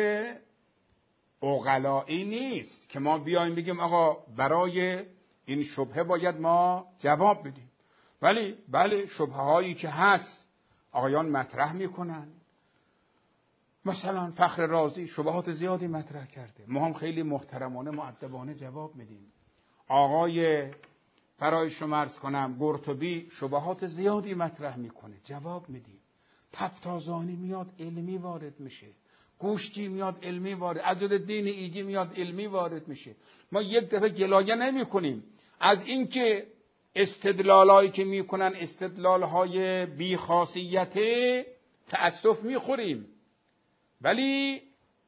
عقلائی نیست که ما بیایم بگیم آقا برای این شبهه باید ما جواب بدیم. ولی بله شبهه هایی که هست آقایان مطرح میکنن. مثلا فخر رازی شبهات زیادی مطرح کرده، ما هم خیلی محترمانه مؤدبانه جواب میدیم. آقای برای شما عرض کنم قرطبی شبهات زیادی مطرح میکنه، جواب میدیم. تفتازانی میاد علمی وارد میشه، گوشتی میاد علمی وارد، عزالدین ایجی میاد علمی وارد میشه. ما یک دفعه گلایه نمی کنیم از اینکه استدلالایی که میکنن استدلالهای بی خاصیت، تأسف میخوریم. ولی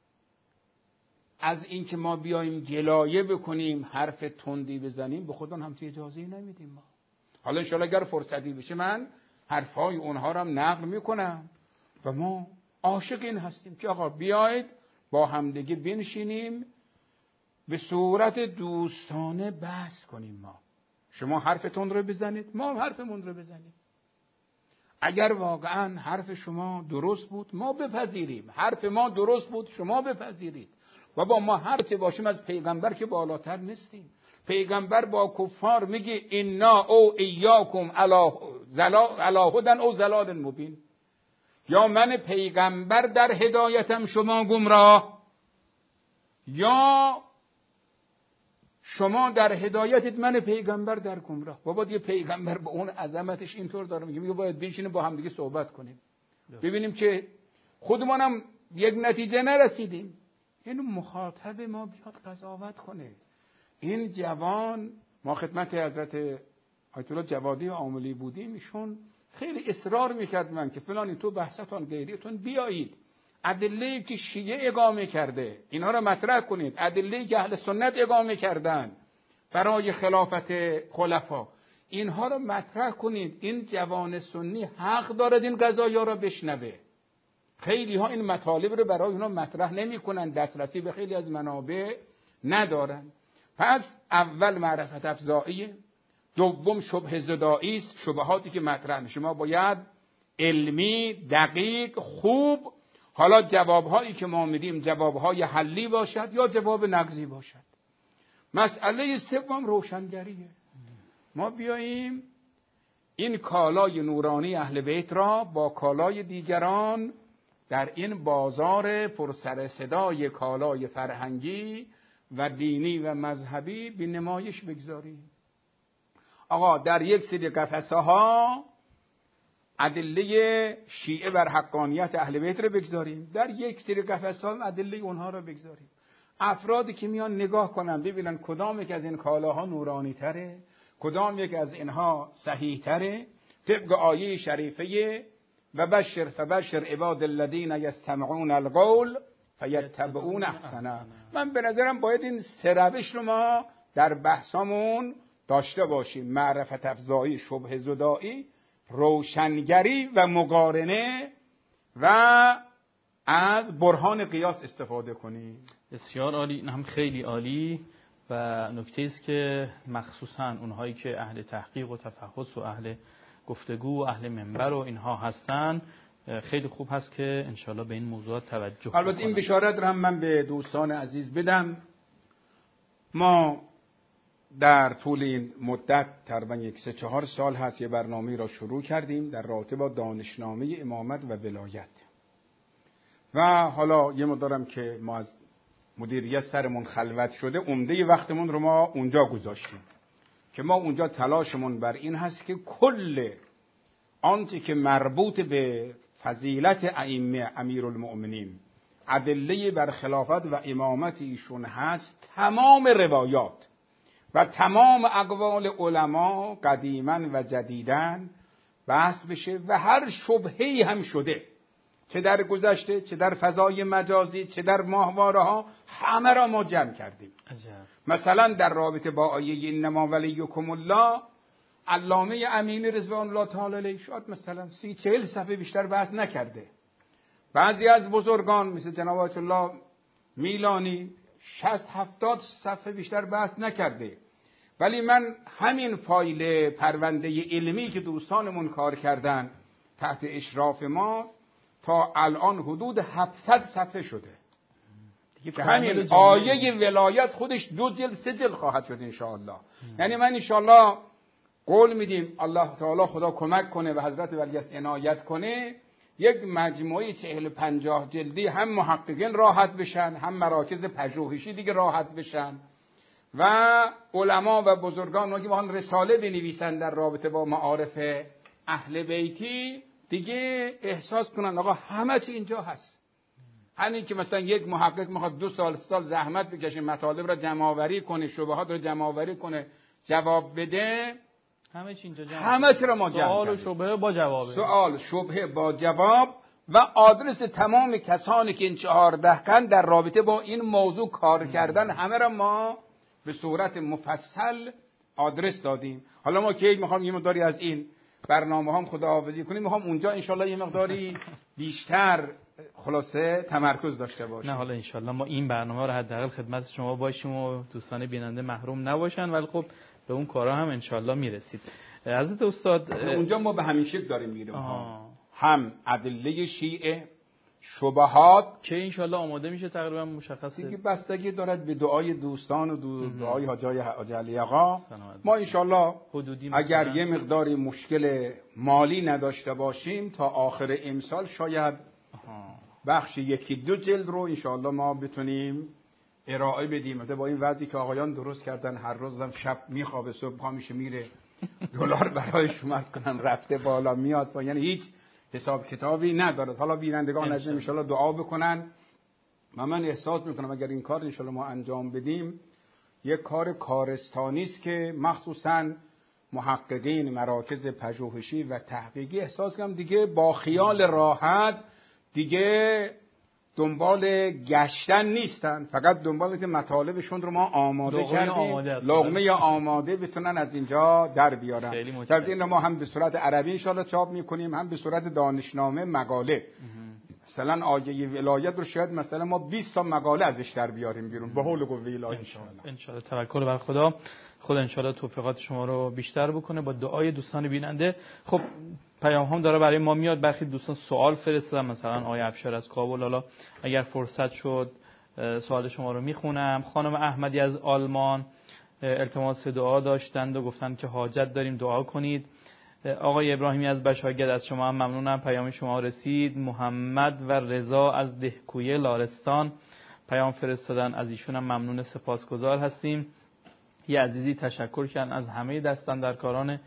از اینکه ما بیایم گلایه بکنیم، حرف تندی بزنیم، به خودمون هم اجازه نمیدیم ما. حالا انشاءالله اگر فرصتی بشه من حرفای اونها رو هم نقل میکنم و ما عاشق این هستیم که آقا بیاید با همدیگه بنشینیم به صورت دوستانه بحث کنیم. ما شما حرفتون رو بزنید، ما هم حرفمون رو بزنیم. اگر واقعا حرف شما درست بود ما بپذیریم، حرف ما درست بود شما بپذیرید. بابا ما هر چه باشیم از پیغمبر که بالاتر نیستیم. پیغمبر با کفار میگه انا او ایاکم علی هدی او ضلال مبین. یا من پیغمبر در هدایتم شما گمراه، یا شما در هدایتت من پیغمبر در گمراه. بابا دیگه پیغمبر با اون عظمتش اینطور داره میگه باید بنشینیم با هم دیگه صحبت کنیم ببینیم که خودمونم یک نتیجه نرسیدیم. اینو مخاطب ما بیاد قضاوت کنه. این جوان، ما خدمت حضرت آیت الله جوادی عاملی بودیم، ایشون خیلی اصرار میکرد من که فلانی تو بحثتون غیریتون بیایید، ادله‌ای که شیعه اقامه کرده اینا رو مطرح کنید، ادله‌ای که اهل سنت اقامه کردن برای خلافت خلفا اینها رو مطرح کنید. این جوان سنی حق دارد این قضایا رو بشنوه. خیلی ها این مطالب رو برای اونا مطرح نمی‌کنن، دسترسی به خیلی از منابع ندارن. پس اول معرفت افزایی، دوم شبهه زدایی است، شبهاتی که مطرح میشه ما باید علمی دقیق خوب، حالا جوابهایی که ما میدیم جوابهای حلی باشد یا جواب نقضی باشد. مسئله سوم روشنگریه. ما بیاییم این کالای نورانی اهل بیت را با کالای دیگران در این بازار پرسر صدای کالای فرهنگی و دینی و مذهبی به نمایش بگذاریم. آقا در یک سری قفسه ها ادله شیعه بر حقانیت اهل بیت رو بگذاریم، در یک سری قفسه ها ادله اونها رو بگذاریم. افرادی که میان نگاه کنن ببینن کدام یک از این کالاها نورانی تره، کدام یک از اینها صحیح تره، طبق آیه شریفه و فبشر عباد الذین یستمعون القول فیتبعون احسنه. من به نظرم باید این سه روش رو ما در بحثامون داشته باشیم: معرفت افزایی، شبهه زدایی، روشنگری و مقارنه، و از برهان قیاس استفاده کنیم. بسیار عالی، این هم خیلی عالی و نکته است که مخصوصا اونهایی که اهل تحقیق و تفحص و اهل گفتگو و اهل منبر و اینها هستن خیلی خوب هست که انشالله به این موضوعات توجه کنن. البته این بشارت رو هم من به دوستان عزیز بدم، ما در طول این مدت تقریبا 3-4 سال هست یه برنامه را شروع کردیم در رابطه با دانشنامه امامت و ولایت، و حالا یه مقدارم که ما از مدیریت سرمون خلوت شده، عمده وقتمون رو ما اونجا گذاشتیم که ما اونجا تلاشمون بر این هست که کل آنچه که مربوط به فضیلت ائمه امیرالمؤمنین، ادله بر خلافت و امامت ایشون هست، تمام روایات و تمام اقوال علما قدیما و جدیداً بحث بشه و هر شبهه‌ای هم شده، چه در گذشته، چه در فضای مجازی، چه در ماهواره ها، همه را ما جمع کردیم. مثلا در رابطه با آیه انما ولیکم الله، علامه امینی رضوان الله تعالی علیه شاید مثلا 30-40 صفحه بیشتر بحث نکرده. بعضی از بزرگان مثل جناب آیت الله میلانی 60-70 صفحه بیشتر بحث نکرده. ولی من همین فایل پرونده علمی که دوستانمون کار کردن تحت اشراف ما تا الان حدود 700 صفحه شده که همین آیه ولایت خودش 2 جلد 3 جلد خواهد شد انشاءالله. یعنی من انشاءالله قول میدیم الله تعالی خدا کمک کنه و حضرت ولیعصر عنایت کنه، یک مجموعه 40-50 جلدی هم محققین راحت بشن، هم مراکز پژوهشی دیگه راحت بشن و علما و بزرگان ما که بخوان رساله بنویسن در رابطه با معارف اهل بیتی دیگه احساس کنن آقا همه چی اینجا هست. همین که مثلا یک محقق میخواد 2 سال 3 سال زحمت بکشه مطالب را جمع‌آوری کنه، شبهات را جمع‌آوری کنه، جواب بده، همه چی اینجا جمع، همه چی را ما جمع سوال و شبهه با جواب، سوال شبهه با جواب و آدرس تمام کسانی که این 14 قرن در رابطه با این موضوع کار کردن همه را ما به صورت مفصل آدرس دادیم. حالا ما که میخوام یه مقداری از این برنامه هم خداحافظی کنیم، میخوام اونجا انشالله یه مقداری بیشتر خلاصه تمرکز داشته باشیم. نه حالا انشالله ما این برنامه رو حداقل خدمت شما باشیم و دوستان بیننده محروم نباشن، ولی خب به اون کارا هم انشالله میرسید. حضرت استاد اونجا ما به همین شکل داریم میریم، هم ادله شیعه، شبهات که انشالله آماده میشه تقریبا مشخصه دیگه، بستگی دارد به دعای دوستان و دعای حاجی علی آقا. ما انشالله اگر یه مقداری مشکل مالی نداشته باشیم تا آخر امسال شاید بخش 1-2 جلد رو انشالله ما بتونیم ارائه بدیم. با این وضعی که آقایان درست کردن، هر روز هم شب میخوابه صبح پا میشه میره دلار برای شما کنن رفته بالا میاد با، یعنی هیچ حساب کتابی ندارد. حالا بینندگان از ان شاء الله دعا بکنن و من احساس میکنم اگر این کار ان شاء الله ما انجام بدیم یک کار کارستانی است که مخصوصا محققین مراکز پژوهشی و تحقیقی احساس کنم دیگه با خیال راحت دیگه دنبال گشتن نیستن، فقط دنبال که مطالبشون رو ما آماده کردیم، لقمه آماده بتونن از اینجا در بیارن. در این ما هم به صورت عربی ان شاءالله چاپ میکنیم، هم به صورت دانشنامه مقاله. مثلا آیه ولایت رو شاید مثلا ما 20 تا مقاله ازش در بیاریم بیرون به حول و قوه الهی ان شاءالله. ان شاءالله توکل بر خدا. خدا ان شاءالله توفیقات شما رو بیشتر بکنه با دعای دوستان بیننده. خب پیام هم داره برای ما میاد، برخی دوستان سوال فرستادن، مثلا آقای ابشار از کابل. حالا اگر فرصت شد سوال شما رو میخونم. خانم احمدی از آلمان التماس دعا داشتند و گفتند که حاجت داریم دعا کنید. آقای ابراهیمی از بشاگرد از شما هم ممنونم، پیام شما رسید. محمد و رضا از دهکویه لارستان پیام فرستادن، از ایشون هم ممنون سپاسگزار هستیم. یه عزیزی تشکر کردن از همه دستاندرکاران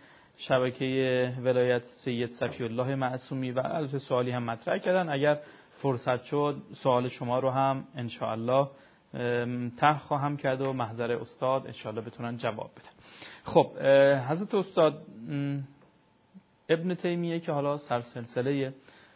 شبکه ولایت سید صفی الله معصومی و البته سوالی هم مطرح کردن. اگر فرصت شد سوال شما رو هم ان شاء الله طرح خواهم کرد و محضر استاد ان شاء الله بتونن جواب بدن. خب حضرت استاد ابن تیمیه که حالا سرسلسله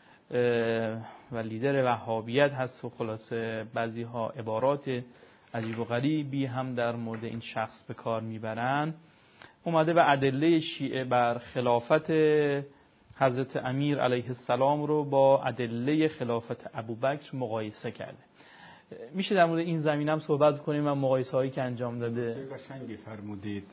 و لیدر وهابیت هست و خلاصه بعضی ها عبارات عجیب و غریبی هم در مورد این شخص به کار میبرن، اومده به ادله شیعه بر خلافت حضرت امیر علیه السلام رو با ادله خلافت ابوبکر مقایسه کرده. میشه در مورد این زمینه هم صحبت کنیم و مقایسه هایی که انجام داده؟ قشنگی فرمودید.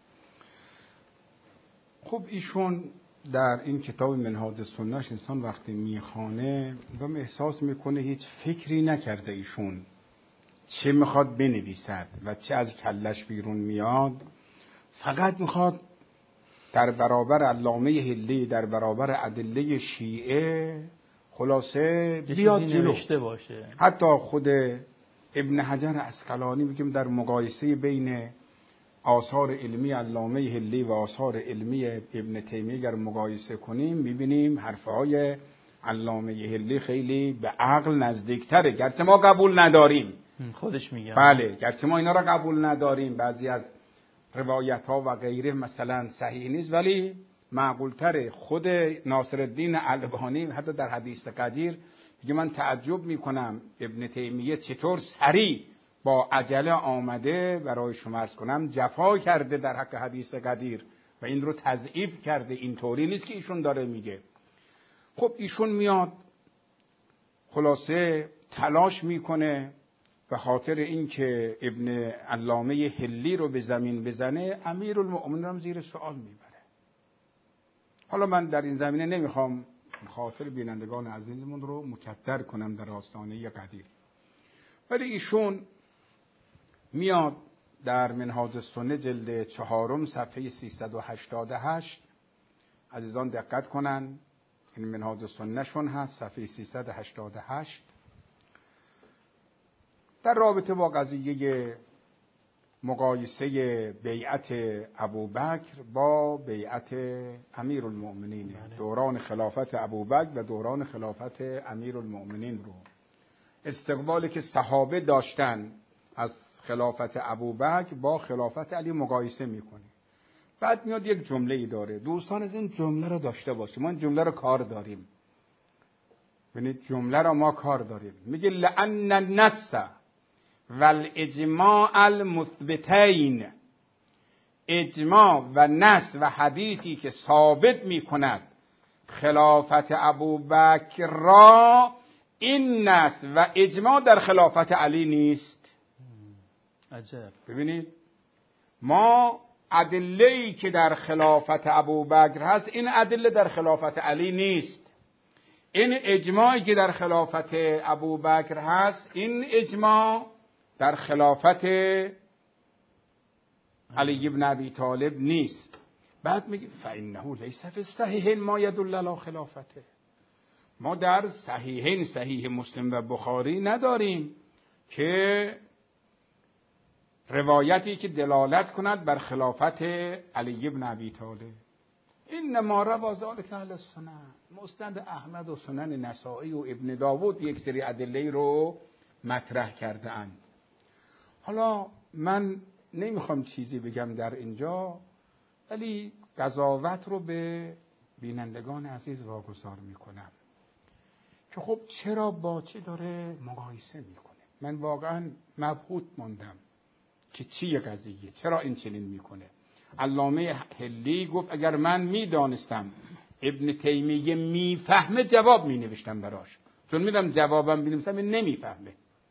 خب ایشون در این کتاب منهاج السنه انسان وقتی میخوانه و احساس میکنه هیچ فکری نکرده ایشون چه میخواد بنویسد و چه از کلش بیرون میاد، فقط میخواد در برابر علامه هلی، در برابر ادله شیعه خلاصه بیاد جلو. باشه. حتی خود ابن حجر عسقلانی میگیم در مقایسه بین آثار علمی علامه حلی و آثار علمی ابن تیمیه اگر مقایسه کنیم میبینیم حرفهای علامه حلی خیلی به عقل نزدیکتره، گرچه ما قبول نداریم. خودش میگه بله، گرچه ما اینا را قبول نداریم، بعضی از روایت ها و غیره مثلا صحیح نیست، ولی معقولتره. خود ناصرالدین البانی حتی در حدیث قدیر میگه من تعجب میکنم ابن تیمیه چطور سریع با عجله آمده برای شما عرض کنم جفا کرده در حق حدیث قدیر و این رو تضعیف کرده. اینطوری نیست که ایشون داره میگه. خب ایشون میاد خلاصه تلاش میکنه به خاطر اینکه ابن علامه حلی رو به زمین بزنه، امیرالمؤمنین رو زیر سوال میبره. حالا من در این زمینه نمیخوام خاطر بینندگان عزیزمون رو مکدر کنم در آستانه قدیر، ولی ایشون میاد در منهاج السنه جلد 4 صفحه 388، عزیزان دقت کنن، این منهاج السنه شون هست صفحه 388، در رابطه با قضیه مقایسه بیعت ابوبکر با بیعت امیرالمؤمنین، دوران خلافت ابوبکر و دوران خلافت امیرالمؤمنین رو، استقبالی که صحابه داشتن از خلافت ابوبکر با خلافت علی مقایسه میکنه. بعد میاد یک جمله ای داره، دوستان از این جمله رو داشته باشیم، ما این جمله رو کار داریم، ببینید جمله رو ما کار داریم. میگه لأن النص والاجماع المثبتین، اجماع و نص و حدیثی که ثابت میکند خلافت ابوبکر را، این نص و اجماع در خلافت علی نیست. عجب. ببینید ما ادله‌ای که در خلافت ابوبکر هست این ادله در خلافت علی نیست. این اجماعی که در خلافت ابوبکر هست این اجماع در خلافت علی ابن ابی طالب نیست. بعد میگه فإنه لیس فی الصحیحین ما یدل علی خلافته. ما در صحیحین، صحیح مسلم و بخاری نداریم که روایتی که دلالت کند بر خلافت علی ابن ابی طالب. انما روی ذلک اهل السنن، مسند احمد و سنن نسائی و ابن داود یک سری ادله رو مطرح کرده اند. حالا من نمیخوام چیزی بگم در اینجا، ولی قضاوت رو به بینندگان عزیز واگذار میکنم که خب چرا با چه داره مقایسه میکنه. من واقعا مبهوت موندم که چیه قضیه، چرا این چنین میکنه. علامه حلی گفت اگر من میدانستم ابن تیمیه میفهمه جواب مینوشتم براش، چون میدم جوابم بنویسم این نمیفهمه.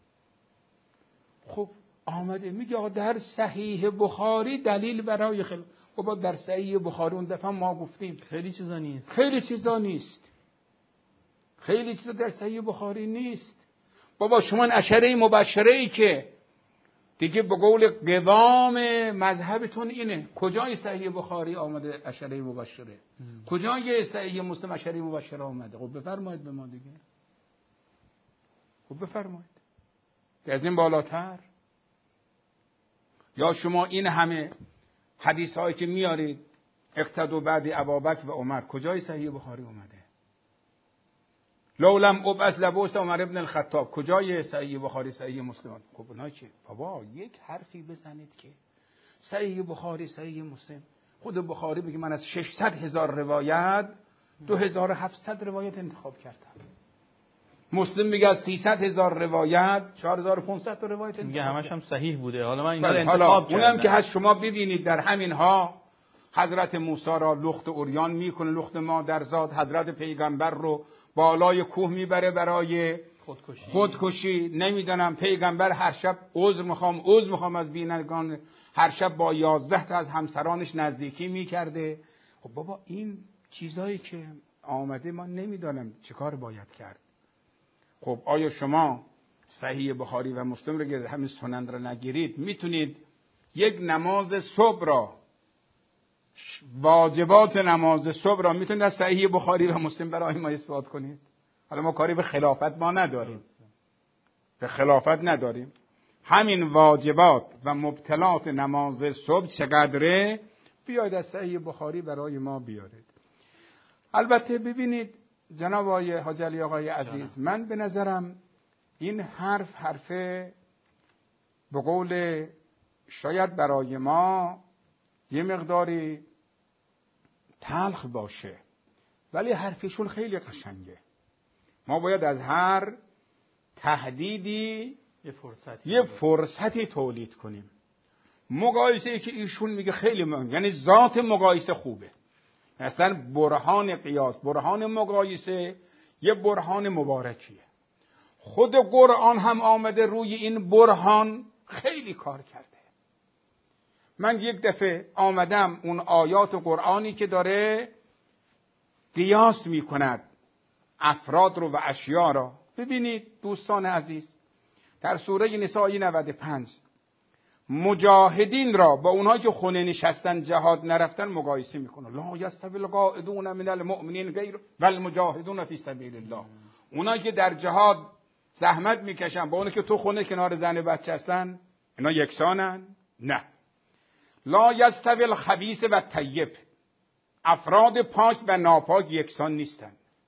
خب آمده میگه آقا در صحیح بخاری دلیل برای بابا در صحیح بخاری اون دفعه ما گفتیم خیلی چیزا نیست، خیلی چیزا در صحیح بخاری نیست. بابا شما عشره مبشره ای که دیگه به قول قوام مذهبتون اینه، کجای صحیح بخاری آمده عشره مبشره؟ کجای صحیح مسلم عشره مبشره آمده؟ خب بفرمایید به ما دیگه، خب بفرمایید از این بالاتر. یا شما این همه حدیث هایی که میارید اقتدوا بعد ابابکر و عمر، کجای صحیح بخاری اومده؟ لولم ابعث لبوس عمر ابن الخطاب، کجای صحیح بخاری صحیح مسلم؟ خب اونها چه؟ بابا یک حرفی بزنید که صحیح بخاری صحیح مسلم. خود بخاری میگه من از 600,000 روایت 2700 روایت انتخاب کردم. مسلم میگه از 300,000 روایت 4500 روایت میگه همش هم صحیح بوده. حالا من اینا رو انتخاب کردم. اونم که هست شما ببینید در همینها حضرت موسی را لخت عریان میکنه، لخت مادرزاد، حضرت پیغمبر رو بالای کوه میبره برای خودکشی. نمیدونم پیغمبر هر شب عذر میخوام از بینندگان، هر شب با 11 تا از همسرانش نزدیکی میکرده. خب بابا این چیزایی که آمده ما نمیدونم چه کار باید کرد. خب آیا شما صحیح بخاری و مسلم رو گرید، همین سنن رو نگیرید، میتونید یک نماز صبح را، واجبات نماز صبح را میتونید از صحیح بخاری و مسلم برای ما اثبات کنید؟ حالا ما کاری به خلافت ما نداریم، به خلافت نداریم. همین واجبات و مبطلات نماز صبح چقدره، بیاید از صحیح بخاری برای ما بیارید. البته ببینید جناب آقای حاج علی آقای عزیز، من به نظرم این حرف به قول شاید برای ما یه مقداری تلخ باشه، ولی حرفشون خیلی قشنگه. ما باید از هر تهدیدی یه فرصتی تولید کنیم. مقایسه ای که ایشون میگه خیلی مهم، یعنی ذات مقایسه خوبه. اصلا برهان قیاس، برهان مقایسه یه برهان مبارکیه. خود قرآن هم آمده روی این برهان خیلی کار کرده. من یک دفعه آمدم اون آیات قرآنی که داره قیاس میکند افراد رو و اشیا را. ببینید دوستان عزیز، در سوره نساء 95 مجاهدین را با اونهایی که خونه نشستن جهاد نرفتن مقایسه میکنه. لا یستوی القاعدون من المؤمنین غیر والمجاهدون فی سبیل الله. اونایی که در جهاد زحمت میکشن با اونایی که تو خونه کنار زن بچه هستن، اینا یکسانن؟ نه. لا یستوی الخبیث و الطیب. افراد پاک و ناپاک یکسان نیستن.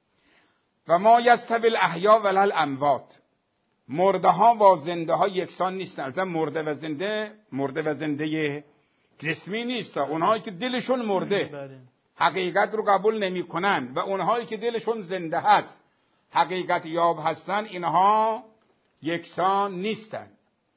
و ما یستوی الاحیا ولا الاموات. مرده ها و زنده ها یکسان نیستن. البته مرده و زنده جسمی نیست. اونهایی که دلشون مرده حقیقت رو قبول نمی کنن و اونهایی که دلشون زنده هست حقیقت یاب هستن، اینها یکسان نیستن.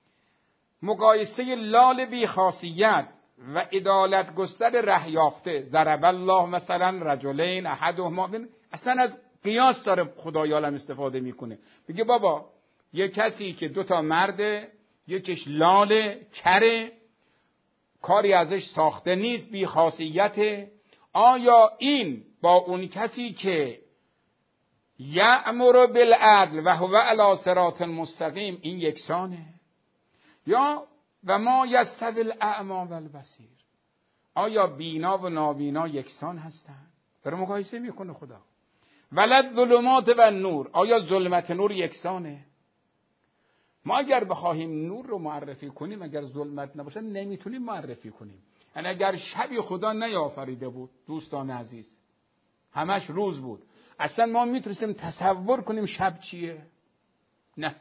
مقایسه لال بی خاصیت و عدالت گستر ره یافته، ضرب الله مثلا رجلین احدهما، اصلا از قیاس داره خدای عالم استفاده میکنه. میگه بابا یه کسی که 2 مرده، یکیش لاله کره، کاری ازش ساخته نیست، بی خاصیته، آیا این با اون کسی که یأمر بالعدل و هو علی صراط مستقیم این یکسانه؟ یا و ما یستوی الاعمی والبصیر، آیا بینا و نابینا یکسان هستند؟ داره مقایسه میکنه خدا. ولد ظلمات و نور، آیا ظلمت نور یکسانه؟ ما اگر بخواهیم نور رو معرفی کنیم، اگر ظلمت نباشه نمیتونیم معرفی کنیم. یعنی اگر شبی خدا نیافریده بود دوستان عزیز، همش روز بود، اصلا ما میتونیم تصور کنیم شب چیه؟ نه.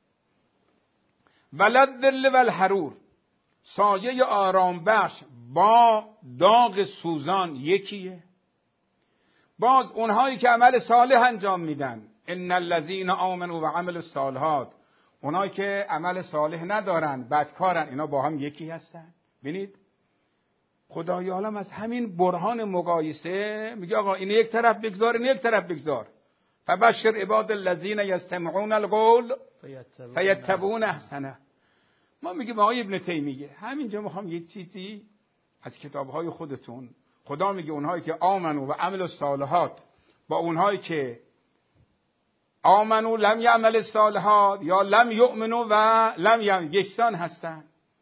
ولد ظل و الحرور، سایه آرام بخش با داغ سوزان یکیه. باز اونهایی که عمل صالح انجام میدن، ان الذین آمنوا و عملوا الصالحات، اونایی که عمل صالح ندارن بدکارن، اینا با هم یکی هستن. ببینید خدای عالم از همین برهان مقایسه میگه آقا این یک طرف بگذار، این یک طرف بگذار. فبشر عباد الذین یستمعون القول فیتبعون احسنه. ما میگیم آقای ابن تیمیه، همینجا میخوام یک چیزی از کتابهای خودتون، خدا میگه اونهایی که آمنو و عمل الصالحات با اونهایی که آمنو لم یعمل الصالحات یا لم یؤمنو و لم یعمل یکسان هستن.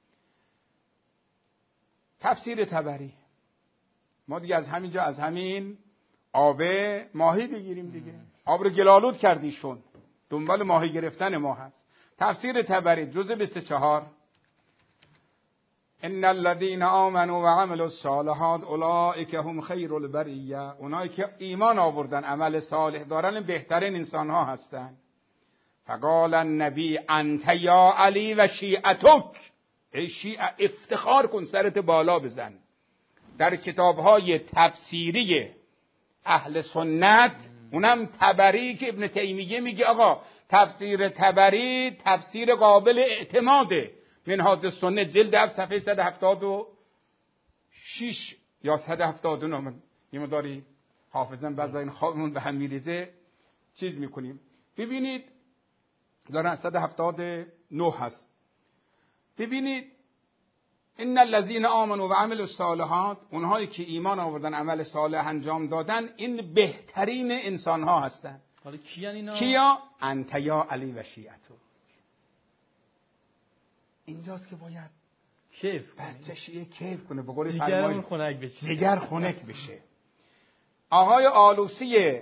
تفسیر طبری. ما دیگه از همینجا از همین آب ماهی بگیریم دیگه. آب رو گلالود کردیشون، دنبال ماهی گرفتن ما هست. تفسیر طبری جزء 24 ان الذين آمنوا وعملوا الصالحات اولئک هم خیر البریه، اونایی که ایمان آوردن عمل صالح دارن بهترین انسان ها هستن. فقال النبی انت یا علی و شیعتک، ای شیعه افتخار کن، سرت بالا بزن. در کتاب‌های تفسیری اهل سنت، اونم طبری که ابن تیمیه میگه آقا تفسیر طبری تفسیر قابل اعتماده. منهاج السنه جلد 7 صفحه 176 یا 179، من یه مقداری حافظم بعضی این خوابمون به هم میریزه چیز میکنیم. ببینید دارن 179 هست. ببینید ان الذين آمنوا و عملوا الصالحات، اونهایی که ایمان آوردن عمل صالح انجام دادن این بهترین انسان ها هستن. حالا کیان اینا؟ کیا؟ انت یا علی و شیعتو. اینجاست که باید کیف بچه شیعه کیف کنه، به قول جگرمون خنک بشه، جگر خنک بشه. آقای آلوسی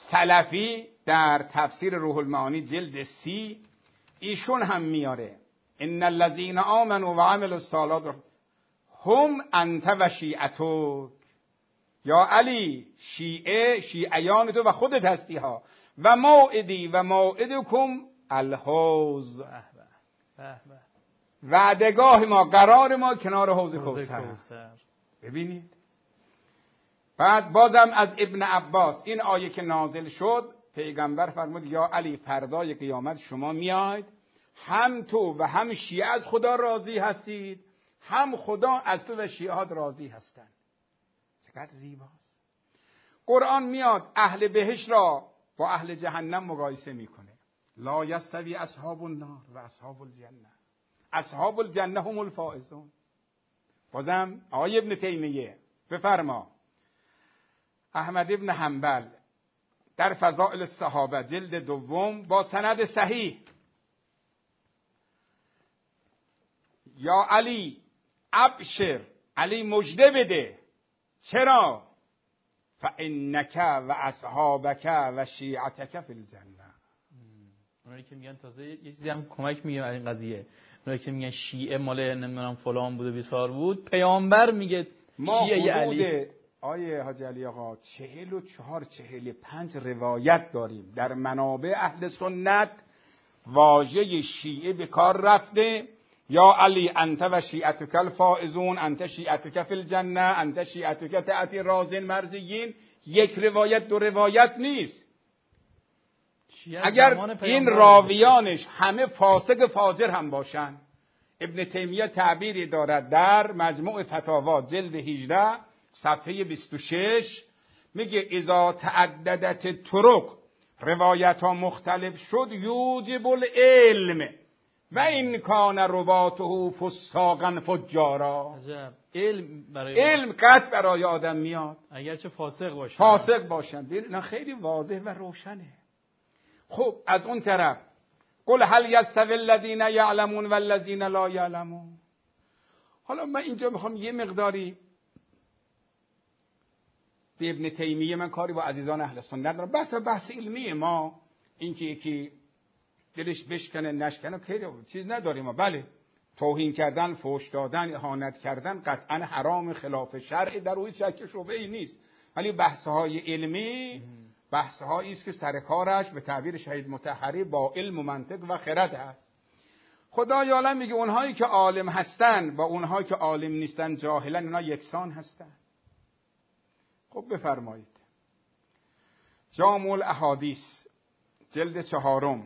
سلفی در تفسیر روح المعانی جلد 30 ایشون هم میاره ان الذين آمنوا و عملوا الصالحات هم انت و شیعتک. یا علی، شیعیان تو و خودت هستی ها. و موعدی و موعدکم الحوض. وعدگاه ما، قرار ما کنار حوض کوثر. ببینید. بعد بازم از ابن عباس این آیه که نازل شد، پیغمبر فرمود یا علی فردای قیامت شما میاید، هم تو و هم شیعه از خدا راضی هستید، هم خدا از تو و شیعات راضی هستند. چقدر زیباست. قرآن میاد اهل بهشت را با اهل جهنم مقایسه میکنه. لا یستوی اصحاب النار و اصحاب الجنه، اصحاب الجنه هم الفائزون. بازم آقای ابن تیمیه بفرما. احمد ابن حنبل در فضائل الصحابه جلد دوم با سند صحیح، یا علی ابشر، علی مژده بده. چرا؟ فانک و اصحابک و شیعتک فی الجنه. اونایی که میگن تازه یه چیزی هم کمک میگم از این قضیه، اونایی که میگن شیعه مال نمیدونم فلان بود و بیسار بود، پیامبر میگه شیعه علی. آیه حاج علی آقا 44-45 روایت داریم در منابع اهل سنت واژه شیعه به کار رفته. یا علی انت و شیعتک الفائزون، انت شیعتک فی الجنه، انت شیعتک تأتی رازین مرضیین. یک روایت دو روایت نیست. اگر این راویانش همه فاسق فاجر هم باشن، ابن تیمیه تعبیری دارد در مجموع فتاوا جلد 18 صفحه 26 میگه اذا تعددت طرق، روایت ها مختلف شد، یوجب العلم و این کان رواته فساقا فجارا. عجب. علم قطع برای آدم میاد اگرچه فاسق باشن. نه خیلی واضح و روشنه. خب از اون طرف قل هل یستوی الذین یعلمون والذین لا یعلمون. حالا من اینجا میخوام یه مقداری به ابن تیمیه، من کاری با عزیزان اهل سنت دارم، بحث علمی ما، این که یکی دلش بشکنه نشکنه خیلی چیز نداریم ما. بله توهین کردن، فحش دادن، اهانت کردن قطعا حرام، خلاف شرع، در او شک و شبهه ای نیست. ولی بحث‌های علمی بحث‌هایی است که سر کارش به تعبیر شهید مطهری با علم و منطق و خرد هست. خدا یعلم میگه اونهایی که عالم هستن با اونهایی که عالم نیستن جاهلن، اونا یکسان هستن. خب بفرمایید. جامع الاحادیث جلد 4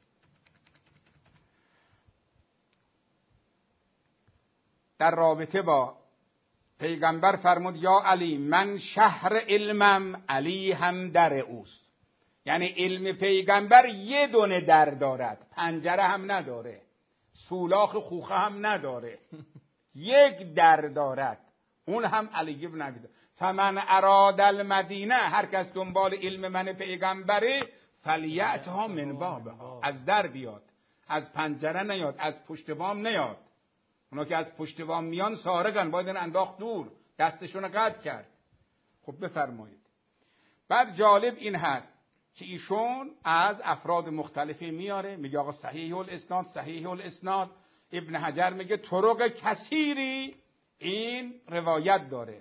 در رابطه با پیغمبر فرمود یا علی من شهر علمم، علی هم در اوست. یعنی علم پیغمبر یه دونه در دارد، پنجره هم نداره، سولاخ خوخه هم نداره، یک در دارد، اون هم علی ابن ابی طالب. فمن اراد المدینه، هر کس دنبال علم من پیغمبره، فلیأتها من بابها، از در بیاد، از پنجره نیاد، از پشت بام نیاد. اونا که از پشت بام میان سارقن، باید انداخت دور، دستشون قطع کرد. خب بفرمایید. بعد جالب این هست که ایشون از افراد مختلفی میاره، میگه آقا صحیح الاسناد، صحیح الاسناد. ابن حجر میگه طرق کثیری این روایت داره.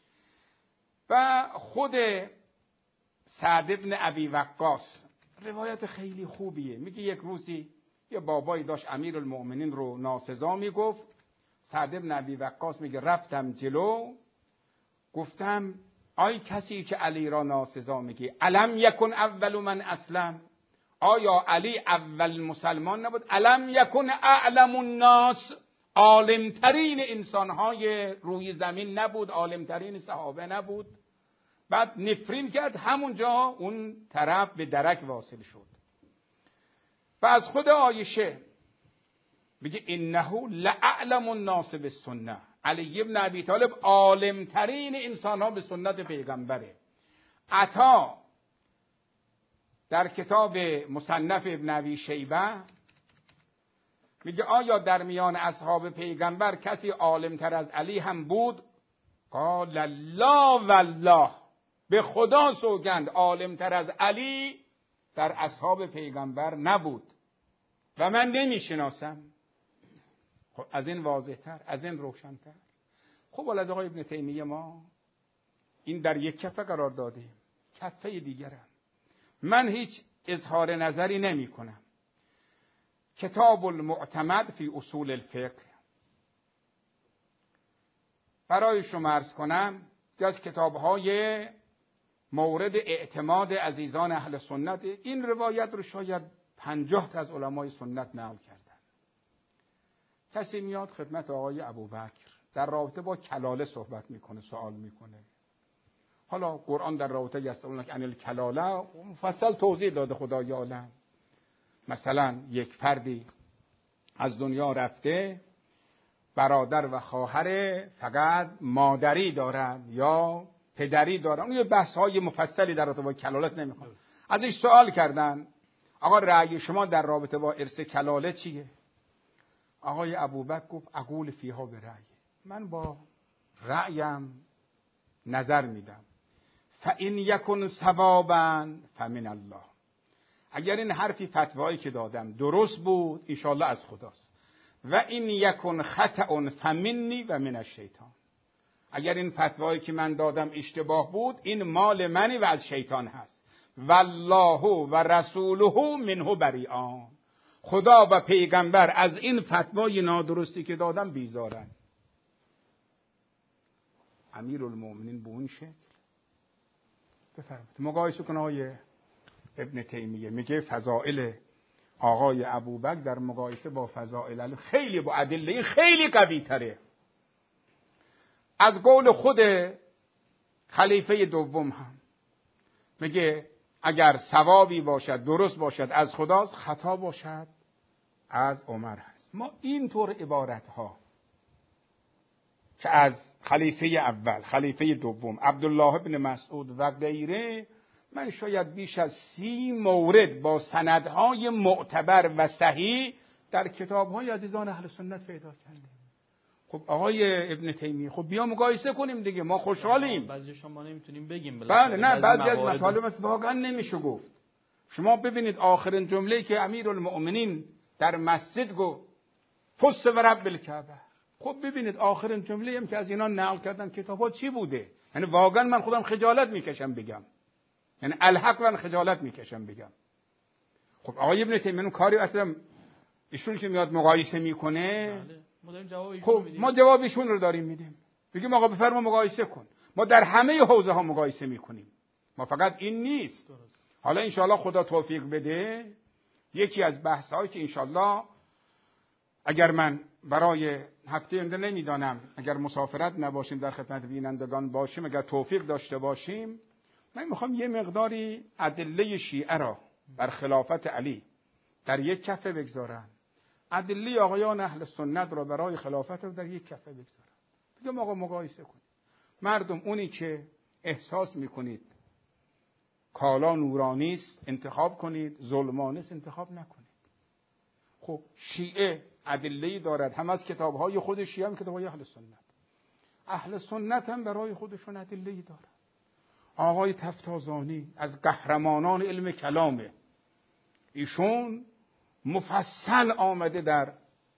و خود سعد ابن ابی وقاص روایت خیلی خوبیه، میگه یک روزی یه بابایی داشت امیرالمؤمنین رو ناسزا میگفت. سعد ابن ابی وقاص میگه رفتم جلو، گفتم آی کسی که علی را ناسزا میگی، الم یکن اول من اسلم، آیا علی اول مسلمان نبود؟ الم یکن اعلم الناس، عالمترین انسانهای روی زمین نبود؟ عالمترین صحابه نبود؟ بعد نفرین کرد، همونجا اون طرف به درک واصل شد. و از خود عایشه میگه انه لعلم الناس بالسنه، علی ابن ابی طالب عالمترین انسانها به سنت پیغمبره. عطا در کتاب مصنف ابن ابی شیبه میگه آیا در میان اصحاب پیغمبر کسی عالمتر از علی هم بود؟ قال لا والله، به خدا سوگند عالمتر از علی در اصحاب پیغمبر نبود و من نمیشناسم. خب از این واضح‌تر، از این روشن‌تر. خب از آقای ابن تیمیه ما این در یک کفه قرار دادیم، کفه دیگرم. من هیچ اظهار نظری نمی کنم. کتاب المعتمد فی اصول الفقه برای شما عرض کنم که از کتاب‌های مورد اعتماد عزیزان اهل سنت. این روایت رو شاید 50 تا از علمای سنت نقل کردن. کسی میاد خدمت آقای ابوبکر در رابطه با کلاله صحبت میکنه، سوال میکنه. حالا قرآن در رابطه یسألونک عن الکلاله مفصل توضیح داده خدای عالم. مثلا یک فردی از دنیا رفته، برادر و خواهر فقط مادری دارن یا پدری دارن. اون یه بحث‌های مفصلی در رابطه با کلالت نمیخوام. ازش سوال کردن آقا رأی شما در رابطه با ارث کلاله چیه؟ آقای ابوبکر گفت اقول فیها به رأی، من با رأیم نظر میدم. فإن یکن صوابا فمن الله، اگر این حرفی فتوایی که دادم درست بود انشاءالله از خداست. و این یکن خطأ فمنی و من الشیطان، اگر این فتوایی که من دادم اشتباه بود این مال منی و از شیطان هست. والله و رسوله منه بریئان، خدا و پیغمبر از این فتوای نادرستی که دادم بیزارن. امیرالمومنین به اون شکل بفرمایید. مقایسه کن آقای ابن تیمیه میگه فضائل آقای ابوبکر در مقایسه با فضائل علی خیلی با ادله خیلی قوی تره. از قول خود خلیفه دوم هم میگه اگر ثوابی باشد درست باشد از خداست، خطا باشد از عمر هست. ما اینطور عبارت ها که از خلیفه اول، خلیفه دوم، عبدالله بن مسعود و غیره، من شاید بیش از 30 مورد با سندهای معتبر و صحیح در کتاب‌های عزیزان اهل سنت پیدا کردیم. خب آقای ابن تیمیه خب بیا مقایسه کنیم دیگه، ما خوشحالیم. بعضیش ما نمیتونیم بگیم. بله نه، بعضی از مطالب است واقعا نمیشه گفت. شما ببینید آخرین جمله‌ای که امیرالمؤمنین در مسجد گفت فز و رب الکعبه. خب ببینید آخرین جمله‌ای هم که از اینا نقل کردن کتابا چی بوده؟ یعنی واقعا من خودم خجالت میکشم بگم، یعنی الحق من خجالت میکشم بگم. خب آقای ابن تیمیه کاری اصلا ایشون که میاد مقایسه میکنه، خب ما جواب ایشون رو داریم میدیم، بگیم آقا بفرما مقایسه کن. ما در همه حوزه ها مقایسه میکنیم، ما فقط این نیست. حالا انشاءالله خدا توفیق بده، یکی از بحث هایی که انشاءالله اگر من برای هفته آینده نمیدانم، اگر مسافرت نباشیم در خدمت بینندگان باشیم، اگر توفیق داشته باشیم، من میخوام یه مقداری ادله شیعه را بر خلافت علی در یک کفه بگذارم، ادله آقایان اهل سنت را برای خلافت رو در یک کفه بگذارم. بگم آقا مقایسه کنید. مردم اونی که احساس میکنید کالا نورانی است انتخاب کنید، ظلمانی است انتخاب نکنید. خب شیعه ادله‌ای دارد، هم از کتاب‌های خود شیعه هم کتاب‌های اهل سنت. اهل سنت هم برای خودشون ادله‌ای دارد. آقای تفتازانی از قهرمانان علم کلامه، ایشون مفصل آمده در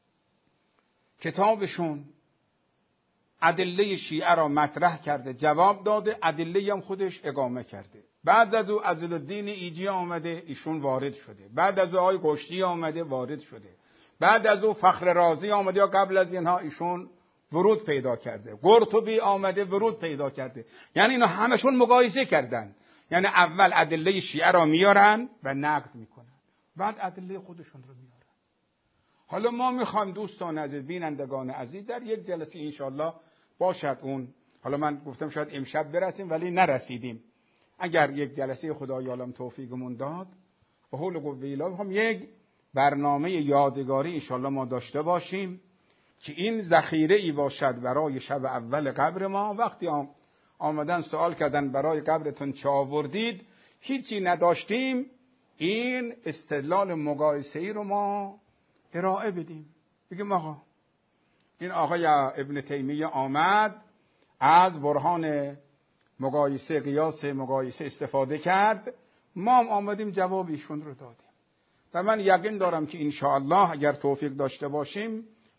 کتابشون ادله شیعه را مطرح کرده، جواب داده، ادله هم خودش اقامه کرده. بعد از او عزیزالدین ایجی آمده، ایشون وارد شده. بعد از او آقای قشتی آمده، وارد شده. بعد از او فخر رازی آمده، یا قبل از اینها ایشون ورود پیدا کرده. قرطبی آمده ورود پیدا کرده. یعنی اینا همشون مقایسه کردن. یعنی اول ادله شیعه را میارن و نقد میکنن، بعد ادله خودشون رو میارن. حالا ما میخوایم دوستان عزیز، بینندگان عزیز، در یک جلسه انشالله باشد اون، حالا من گفتم شاید امشب برسیم ولی نرسیدیم، اگر یک جلسه خدای عالم توفیقمون داد به حول قوه اله، میخوام یک برنامه یادگاری انشالله ما داشته باشیم که این ذخیره ای باشد برای شب اول قبر ما. وقتی آمدن سوال کردن برای قبرتون چه آوردید، هیچی نداشتیم، این استدلال مقایسه ای رو ما ارائه بدیم. بگیم آقا این آقای ابن تیمیه آمد از برهان مقایسه، قیاس مقایسه استفاده کرد، ما هم آمدیم جواب ایشون رو دادیم. و من یقین دارم که انشاءالله اگر توفیق داشته باشیم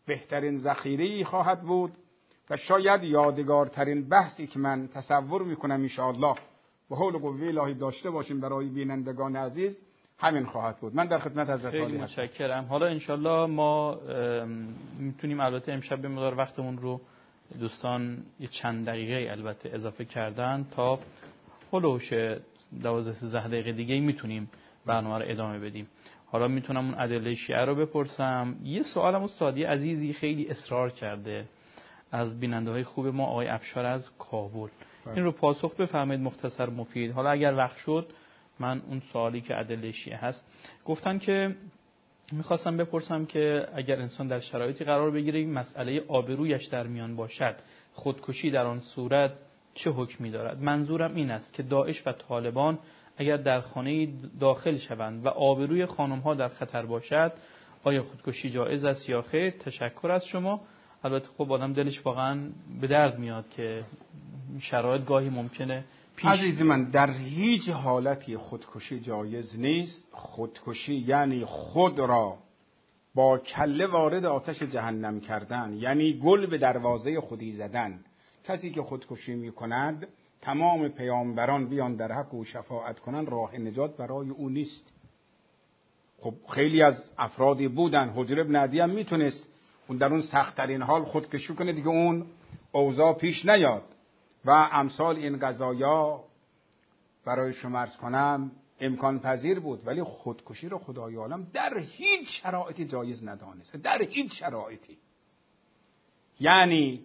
بهترین ذخیره‌ای خواهد بود و شاید یادگارترین بحثی که من تصور میکنم انشاءالله به حول قوه الهی داشته باشیم برای بینندگان عزیز همین خواهد بود. من در خدمت حضرت عالی خیلی متشکرم. حالا انشالله ما میتونیم البته امشب به مقدار وقتمون رو دوستان یه چند دقیقه البته اضافه کردن تا هلوش 12-13 دقیقه دیگه میتونیم برنامه رو ادامه بدیم. حالا میتونم اون ادله شیعه رو بپرسم. یه سوالم استادی عزیزی خیلی اصرار کرده از بیننده‌های خوب ما آقای افشار از کابل. این رو پاسخ بفرمایید مختصر مفید. حالا اگر وقت شد من اون سوالی که ادله شیعه هست گفتن که میخواستم بپرسم که اگر انسان در شرایطی قرار بگیره مسئله آبرویش در میان باشد خودکشی در آن صورت چه حکمی دارد؟ منظورم این است که داعش و طالبان اگر در خانه داخل شوند و آبروی خانم‌ها در خطر باشد آیا خودکشی جایز است یا خیر؟ تشکر از شما. البته خب آدم دلش واقعا به درد میاد که شرایط گاهی ممکنه پیش. عزیز من در هیچ حالتی خودکشی جایز نیست. خودکشی یعنی خود را با کله وارد آتش جهنم کردن، یعنی گل به دروازه خودی زدن. کسی که خودکشی می کند تمام پیامبران بیان در حق او شفاعت کنن، راه نجات برای او نیست. خب خیلی از افرادی بودن، حجر بن عدی هم میتونست اون در اون سخت‌ترین حال خودکشی کنه دیگه اون اوضاع پیش نیاد و امثال این قضایا برای شما عرض کنم امکان پذیر بود، ولی خودکشی رو خدای عالم در هیچ شرایطی جایز ندانست، در هیچ شرایطی. یعنی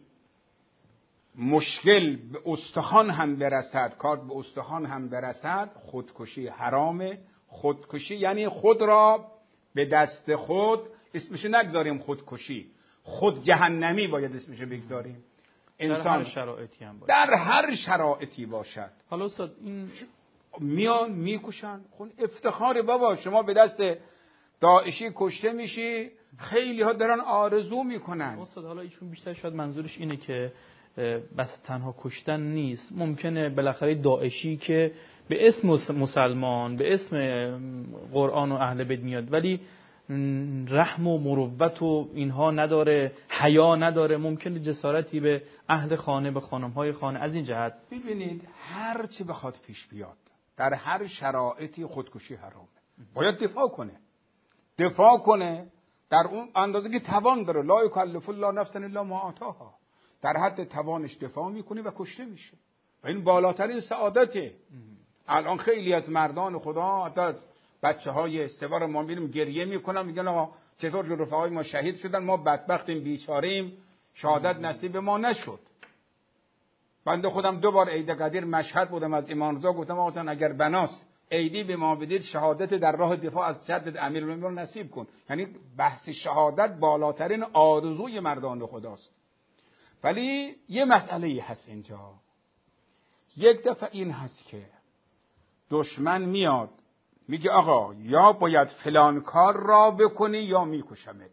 مشکل به استخوان هم برسد، کار به استخوان هم برسد، خودکشی حرامه. خودکشی یعنی خود را به دست خود، اسمش نگذاریم خودکشی، خود جهنمی باید اسمش بگذاریم. انسان در هر شرایطی هم باشه، در هر شرایطی باشد. حالا استاد این میان میکشن، خون افتخار بابا شما به دست داعشی کشته میشی، خیلی ها دارن آرزو میکنن. استاد حالا ایشون بیشتر شاید منظورش اینه که بس تنها کشتن نیست، ممکنه بالاخره داعشی که به اسم مسلمان، به اسم قرآن و اهل بیت میاد ولی رحم و مروت و اینها نداره، حیا نداره، ممکنه جسارتی به اهل خانه، به خانم‌های خانه از این جهت. ببینید هر چی بخواد پیش بیاد در هر شرایطی خودکشی حرامه. باید دفاع کنه در اون اندازه که توان داره. لا یکلف الله نفسا الا ما آتاها. در حد توانش دفاع میکنه و کشته میشه و این بالاترین سعادته. الان خیلی از مردان خدا، حتی بچه‌های استوار ما میبینیم گریه میکنن، میگن آقا چطور جو رفقای ما شهید شدن، ما بدبختیم بیچاره‌ایم، شهادت نصیب ما نشد. بنده خودم 2 بار عید قدیر مشهد بودم، از امام رضا گفتم آقا اگر بناس عیدی به ما بدید شهادت در راه دفاع از شد امیرالمومنین نصیب کن. یعنی بحث شهادت بالاترین آرزوی مردان خداست. ولی یه مسئله هست اینجا، یک دفعه این هست که دشمن میاد میگه آقا یا باید فلان کار را بکنی یا میکشمت،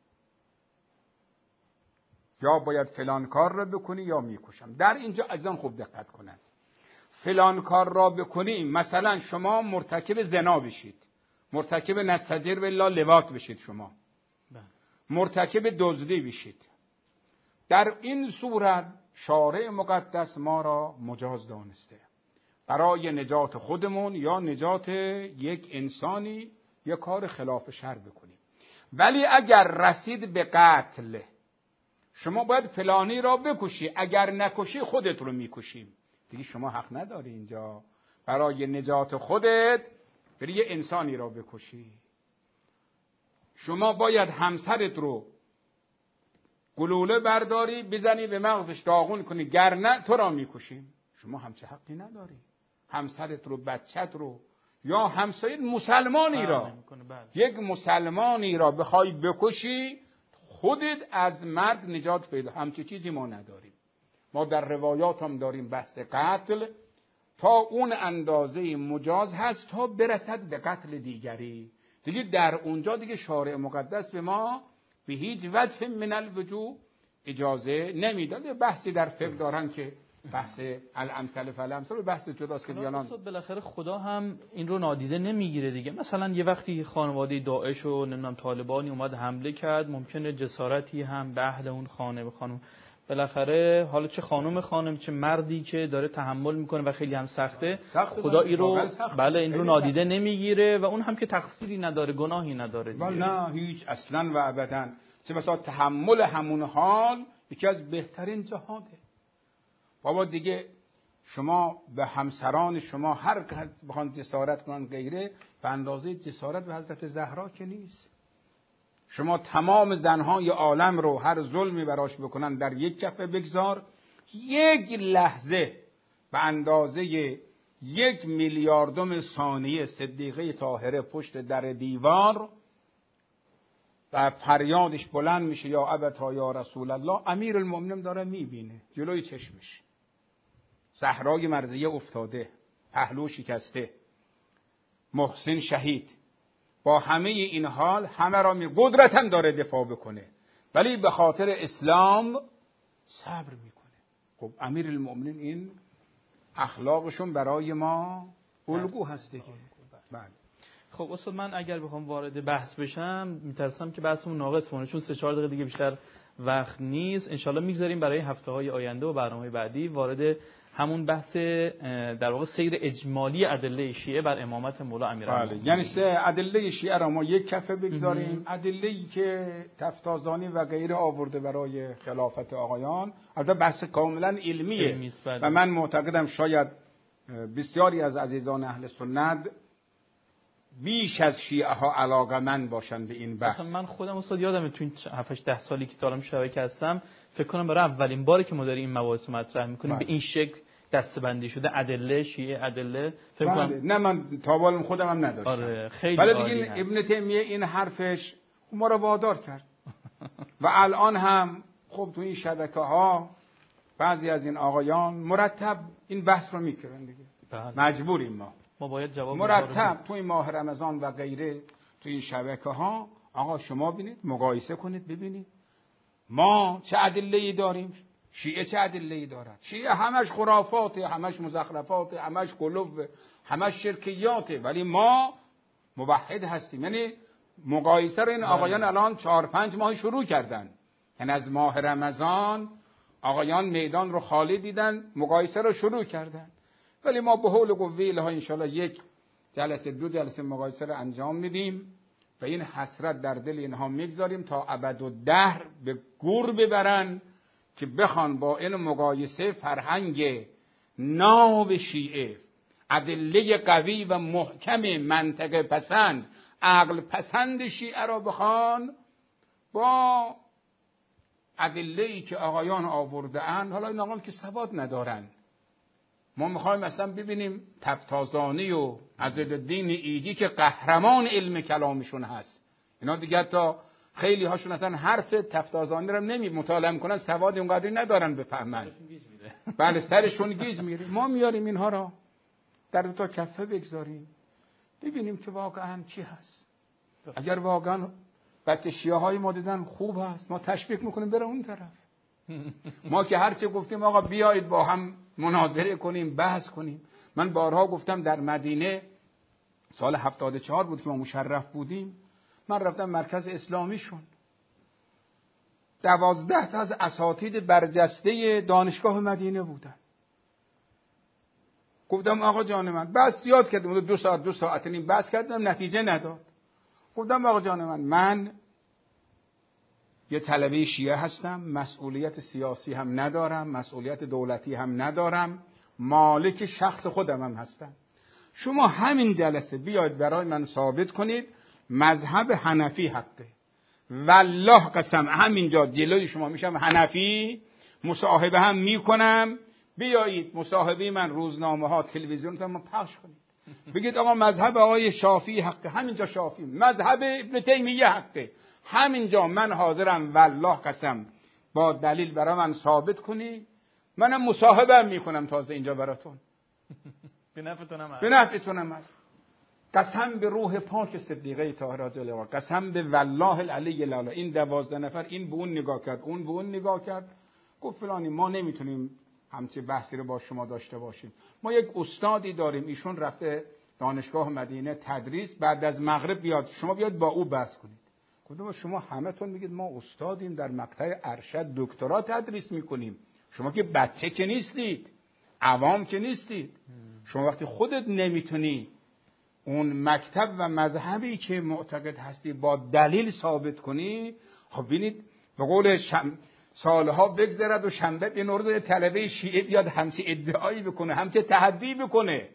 یا باید فلان کار را بکنی یا میکشم. در اینجا از آن خوب دقت کنن. فلان کار را بکنی، مثلا شما مرتکب زنا بشید، مرتکب نستجر بالله لواط بشید، شما مرتکب دزدی بشید، در این صورت شارع مقدس ما را مجاز دانسته برای نجات خودمون یا نجات یک انسانی یک کار خلاف شرع بکنیم. ولی اگر رسید به قتل، شما باید فلانی را بکشی، اگر نکشی خودت رو میکشیم. دیگه شما حق نداری اینجا برای نجات خودت بری یه انسانی را بکشی. شما باید همسرت رو گلوله برداری بزنی به مغزش داغون کنی، گر نه تو را میکشیم. شما همچه حقی نداری. همسرت رو، بچت رو، یا همسایه مسلمانی را، یک مسلمانی را بخوای بکشی، خودت از مرگ نجات پیدا. همچه چیزی ما نداریم. ما در روایات هم داریم بحث قتل تا اون اندازه مجاز هست تا برسد به قتل دیگری. دیگه در اونجا دیگه شارع مقدس به ما به هیچ وجه من الوجوه اجازه نمیداد. بحثی در فقه دارن که بحث الامثل فالامثل بحث جداست که بیانان بالاخره خدا هم این رو نادیده نمیگیره دیگه. مثلا یه وقتی خانواده داعش و نمیدونم طالبانی اومد حمله کرد، ممکنه جسارتی هم به اهل اون خانه به خانم، بالاخره حالا چه خانم چه مردی که داره تحمل میکنه و خیلی هم سخته، خدا این رو بله این رو نادیده نمیگیره و اون هم که تقصیری نداره، گناهی نداره دیگه. نه هیچ، اصلا و ابدا. چه بسا تحمل همون حال یکی از بهترین جهاده. بابا دیگه شما به همسران شما هر که بخوان جسارت کنن غیره، به اندازه جسارت به حضرت زهرا که نیست. شما تمام زنهای عالم رو هر ظلمی براش بکنن در یک کفه بگذار، یک لحظه به اندازه 1 میلیاردم ثانیه صدیقه طاهره پشت در دیوار و فریادش بلند میشه یا ابتا یا رسول الله، امیرالمومنین داره میبینه جلوی چشمش، زهرای مرضیه افتاده، پهلو شکسته، محسن شهید، با همه این حال همه را قدرت هم داره دفاع بکنه، ولی به خاطر اسلام صبر میکنه. خب امیرالمومنین این اخلاقشون برای ما الگو هسته که بله. خب استاد من اگر بخوام وارد بحث بشم میترسم که بحثمون ناقص کنه، چون 3-4 دقیقه دیگه بیشتر وقت نیست. انشالله میگذاریم برای هفته‌های آینده و برنامه‌های بعدی وارد همون بحث در واقع سیر اجمالی ادله شیعه بر امامت مولا امیرالمومنین. بله، یعنی 3 ادله شیعه را ما یک کفه بگذاریم. ادله‌ای که تفتازانی و غیره آورده برای خلافت آقایان، البته بحث کاملا علمیه و من معتقدم شاید بسیاری از عزیزان اهل سنت بیش از شیعه ها علاقه‌مند باشن به این بحث. من خودم استاد یادمه تو این 7-8 سالی که تا شبکه هستم، فکر کنم برای اولین باری که ما داریم این مباحث مطرح می‌کنیم به این شکل دسته‌بندی شده ادله شیعه ادله. فکر کنم نه من تا بالم خودم هم نداشتم. آره خیلی ولی عالی دیگه ابن تیمیه این حرفش ما رو وادار کرد و الان هم خب تو این شبکه‌ها بعضی از این آقایان مرتب این بحث رو می‌کنن دیگه. مجبوریم ما باید جواب مرتب تو این ماه رمضان و غیره تو این شبکه‌ها آقا شما ببینید، مقایسه کنید ببینید ما چه ادله‌ای داریم، شیعه چه ادله‌ای دارد. شیعه همش خرافاته، همش مزخرفاته، همش قلوب، همش شرکیاته، ولی ما موحد هستیم. یعنی مقایسه رو این آقایان الان 4-5 ماه شروع کردن، یعنی از ماه رمضان آقایان میدان رو خالی دیدن، مقایسه رو شروع کردن. ولی ما به حول قوه الهی انشاءالله 1 جلسه 2 جلسه مقایسه رو انجام میدیم و این حسرت در دل اینها میگذاریم تا ابدالدهر به گور ببرن که بخوان با این مقایسه فرهنگ ناب شیعه، ادله قوی و محکم منطق پسند، عقل پسند شیعه را بخوان با ادله‌ای که آقایان آورده اند. حالا این آقایان که سواد ندارن، ما میخوایم مثلا ببینیم تفتازانی و عزیزالدین ایجی که قهرمان علم کلامشون هست، اینا دیگه تا خیلی هاشون اصلا حرف تفتازانی رو مطالعه میکنن، سواد اونقدری ندارن بفهمن. بله سرشون گیج میره. ما میاریم اینها را در 2 تا کفه بگذاریم ببینیم که واقعا چی هست. اگر واقعا بچه شیعه های ما دیدن خوب هست، ما تشویق میکنیم بره اون طرف. ما که هرچه گفتیم آقا بیایید با هم مناظره کنیم، بحث کنیم. من بارها گفتم در مدینه سال 74 بود که ما مشرف بودیم، من رفتم مرکز اسلامیشون، 12 تا از اساتید برجسته دانشگاه مدینه بودن. گفتم آقا جان من بس یاد کردم، 2 ساعت نیم بحث کردم، نتیجه نداد. گفتم آقا جان من یه طلبه شیعه هستم، مسئولیت سیاسی هم ندارم، مسئولیت دولتی هم ندارم، مالک شخص خودم هم هستم. شما همین جلسه بیاید برای من ثابت کنید مذهب حنفی حقه. والله قسم همینجا جلوی شما میشم حنفی، مصاحبه هم میکنم، بیایید مصاحبه من روزنامه ها تلویزیون ما پخش کنید، بگید آقا مذهب آقای شافعی حقه، همینجا شافعی، مذهب ابن تیمیه حقه، همینجا من حاضرم والله قسم با دلیل برای من ثابت کنی، منم مصاحبه هم میکنم تازه اینجا براتون. به نفعتونم هست. قسم به روح پاک صدیقه طاهره رضی الله عنها، قسم به والله العلی الاعلی، این 12 نفر این به اون نگاه کرد، اون به اون نگاه کرد، گفت فلانی ما نمیتونیم همچی بحثی رو با شما داشته باشیم. ما یک استادی داریم، ایشون رفته دانشگاه مدینه تدریس، بعد از مغرب بیاد شما بیاد با او بحث کنید. گفتم شما همتون میگید ما استادیم، در مقطع ارشد دکترا تدریس میکنیم، شما که بچه که نیستید، عوام که نیستید. شما وقتی خودت نمیتونی اون مکتب و مذهبی که معتقد هستی با دلیل ثابت کنی، خب ببینید به قول سالها بگذرد و شنبه به نورد طلبه شیعه بیاد همچی ادعایی بکنه، همچی تحدی بکنه.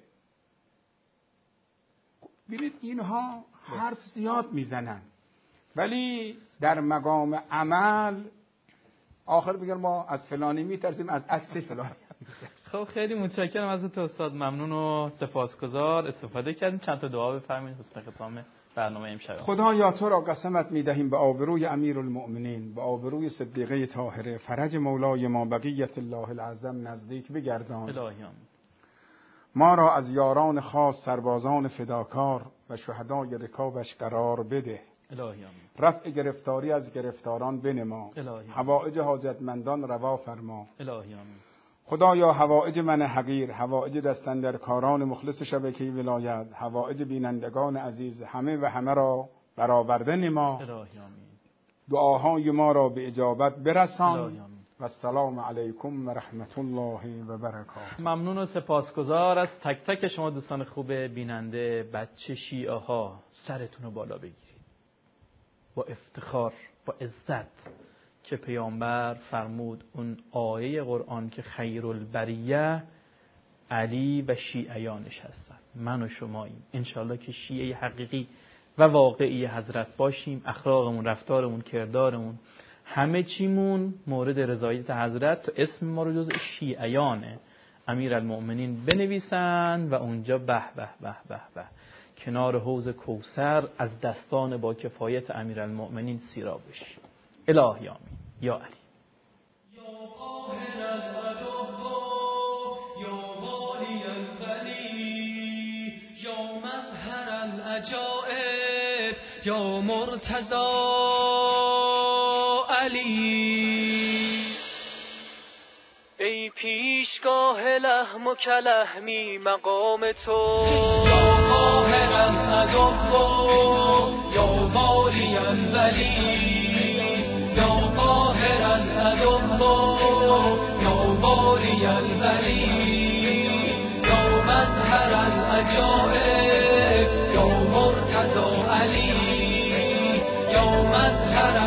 ببینید اینها حرف زیاد میزنن ولی در مقام عمل آخر بگن ما از فلانی میترسیم، از عکس فلانی. خب خیلی متشکرم ازت استاد، ممنون و سپاسگزار. استفاده کردیم، چند تا دعا بفرمایید حسن ختام برنامه امشب. خدایا تو را قسمت میدهیم به آبروی امیرالمؤمنین، به آبروی صدیقه طاهره، فرج مولای ما بقیت الله العظم نزدیک بگردان. الهی آمین. ما را از یاران خاص، سربازان فداکار و شهدای رکابش قرار بده. الهی آمین. رفع گرفتاری از گرفتاران بنما. الهی آمین. حوائج حاجتمندان روا فرما. الهی آمین. خدایا حوائج من حقیر، حوائج دستاندرکاران مخلص شبکه ولایت، حوائج بینندگان عزیز همه و همه را برآورده نما. الهی آمین. دعاهای ما را به اجابت برسان. الهی آمین. و السلام علیکم و رحمت الله و برکاته. ممنون و سپاسگزار از تک تک شما دوستان خوب بیننده. بچه شیعه ها سرتون رو بالا بگیرید با افتخار، با عزت که پیامبر فرمود اون آیه قرآن که خیرالبریه علی و شیعیانش هستن، من و شماییم. انشالله که شیعه حقیقی و واقعی حضرت باشیم، اخلاقمون، رفتارمون، کردارمون، همه چیمون مورد رضایت حضرت. اسم ما رو جز شیعیان امیرالمؤمنین بنویسن و اونجا به به به به به کنار حوض کوثر از دستان با کفایت امیرالمؤمنین سیراب بشیم. الهی آمین. یا علی. یا مرتضی علی، ای پیشگاه لحم و کلحمی مقام تو، یا قاهر العدو یا والی الولی، یا قاهر العدو یا والی الولی، یا مظهر العجائب یا مرتضی علی، یا مظهر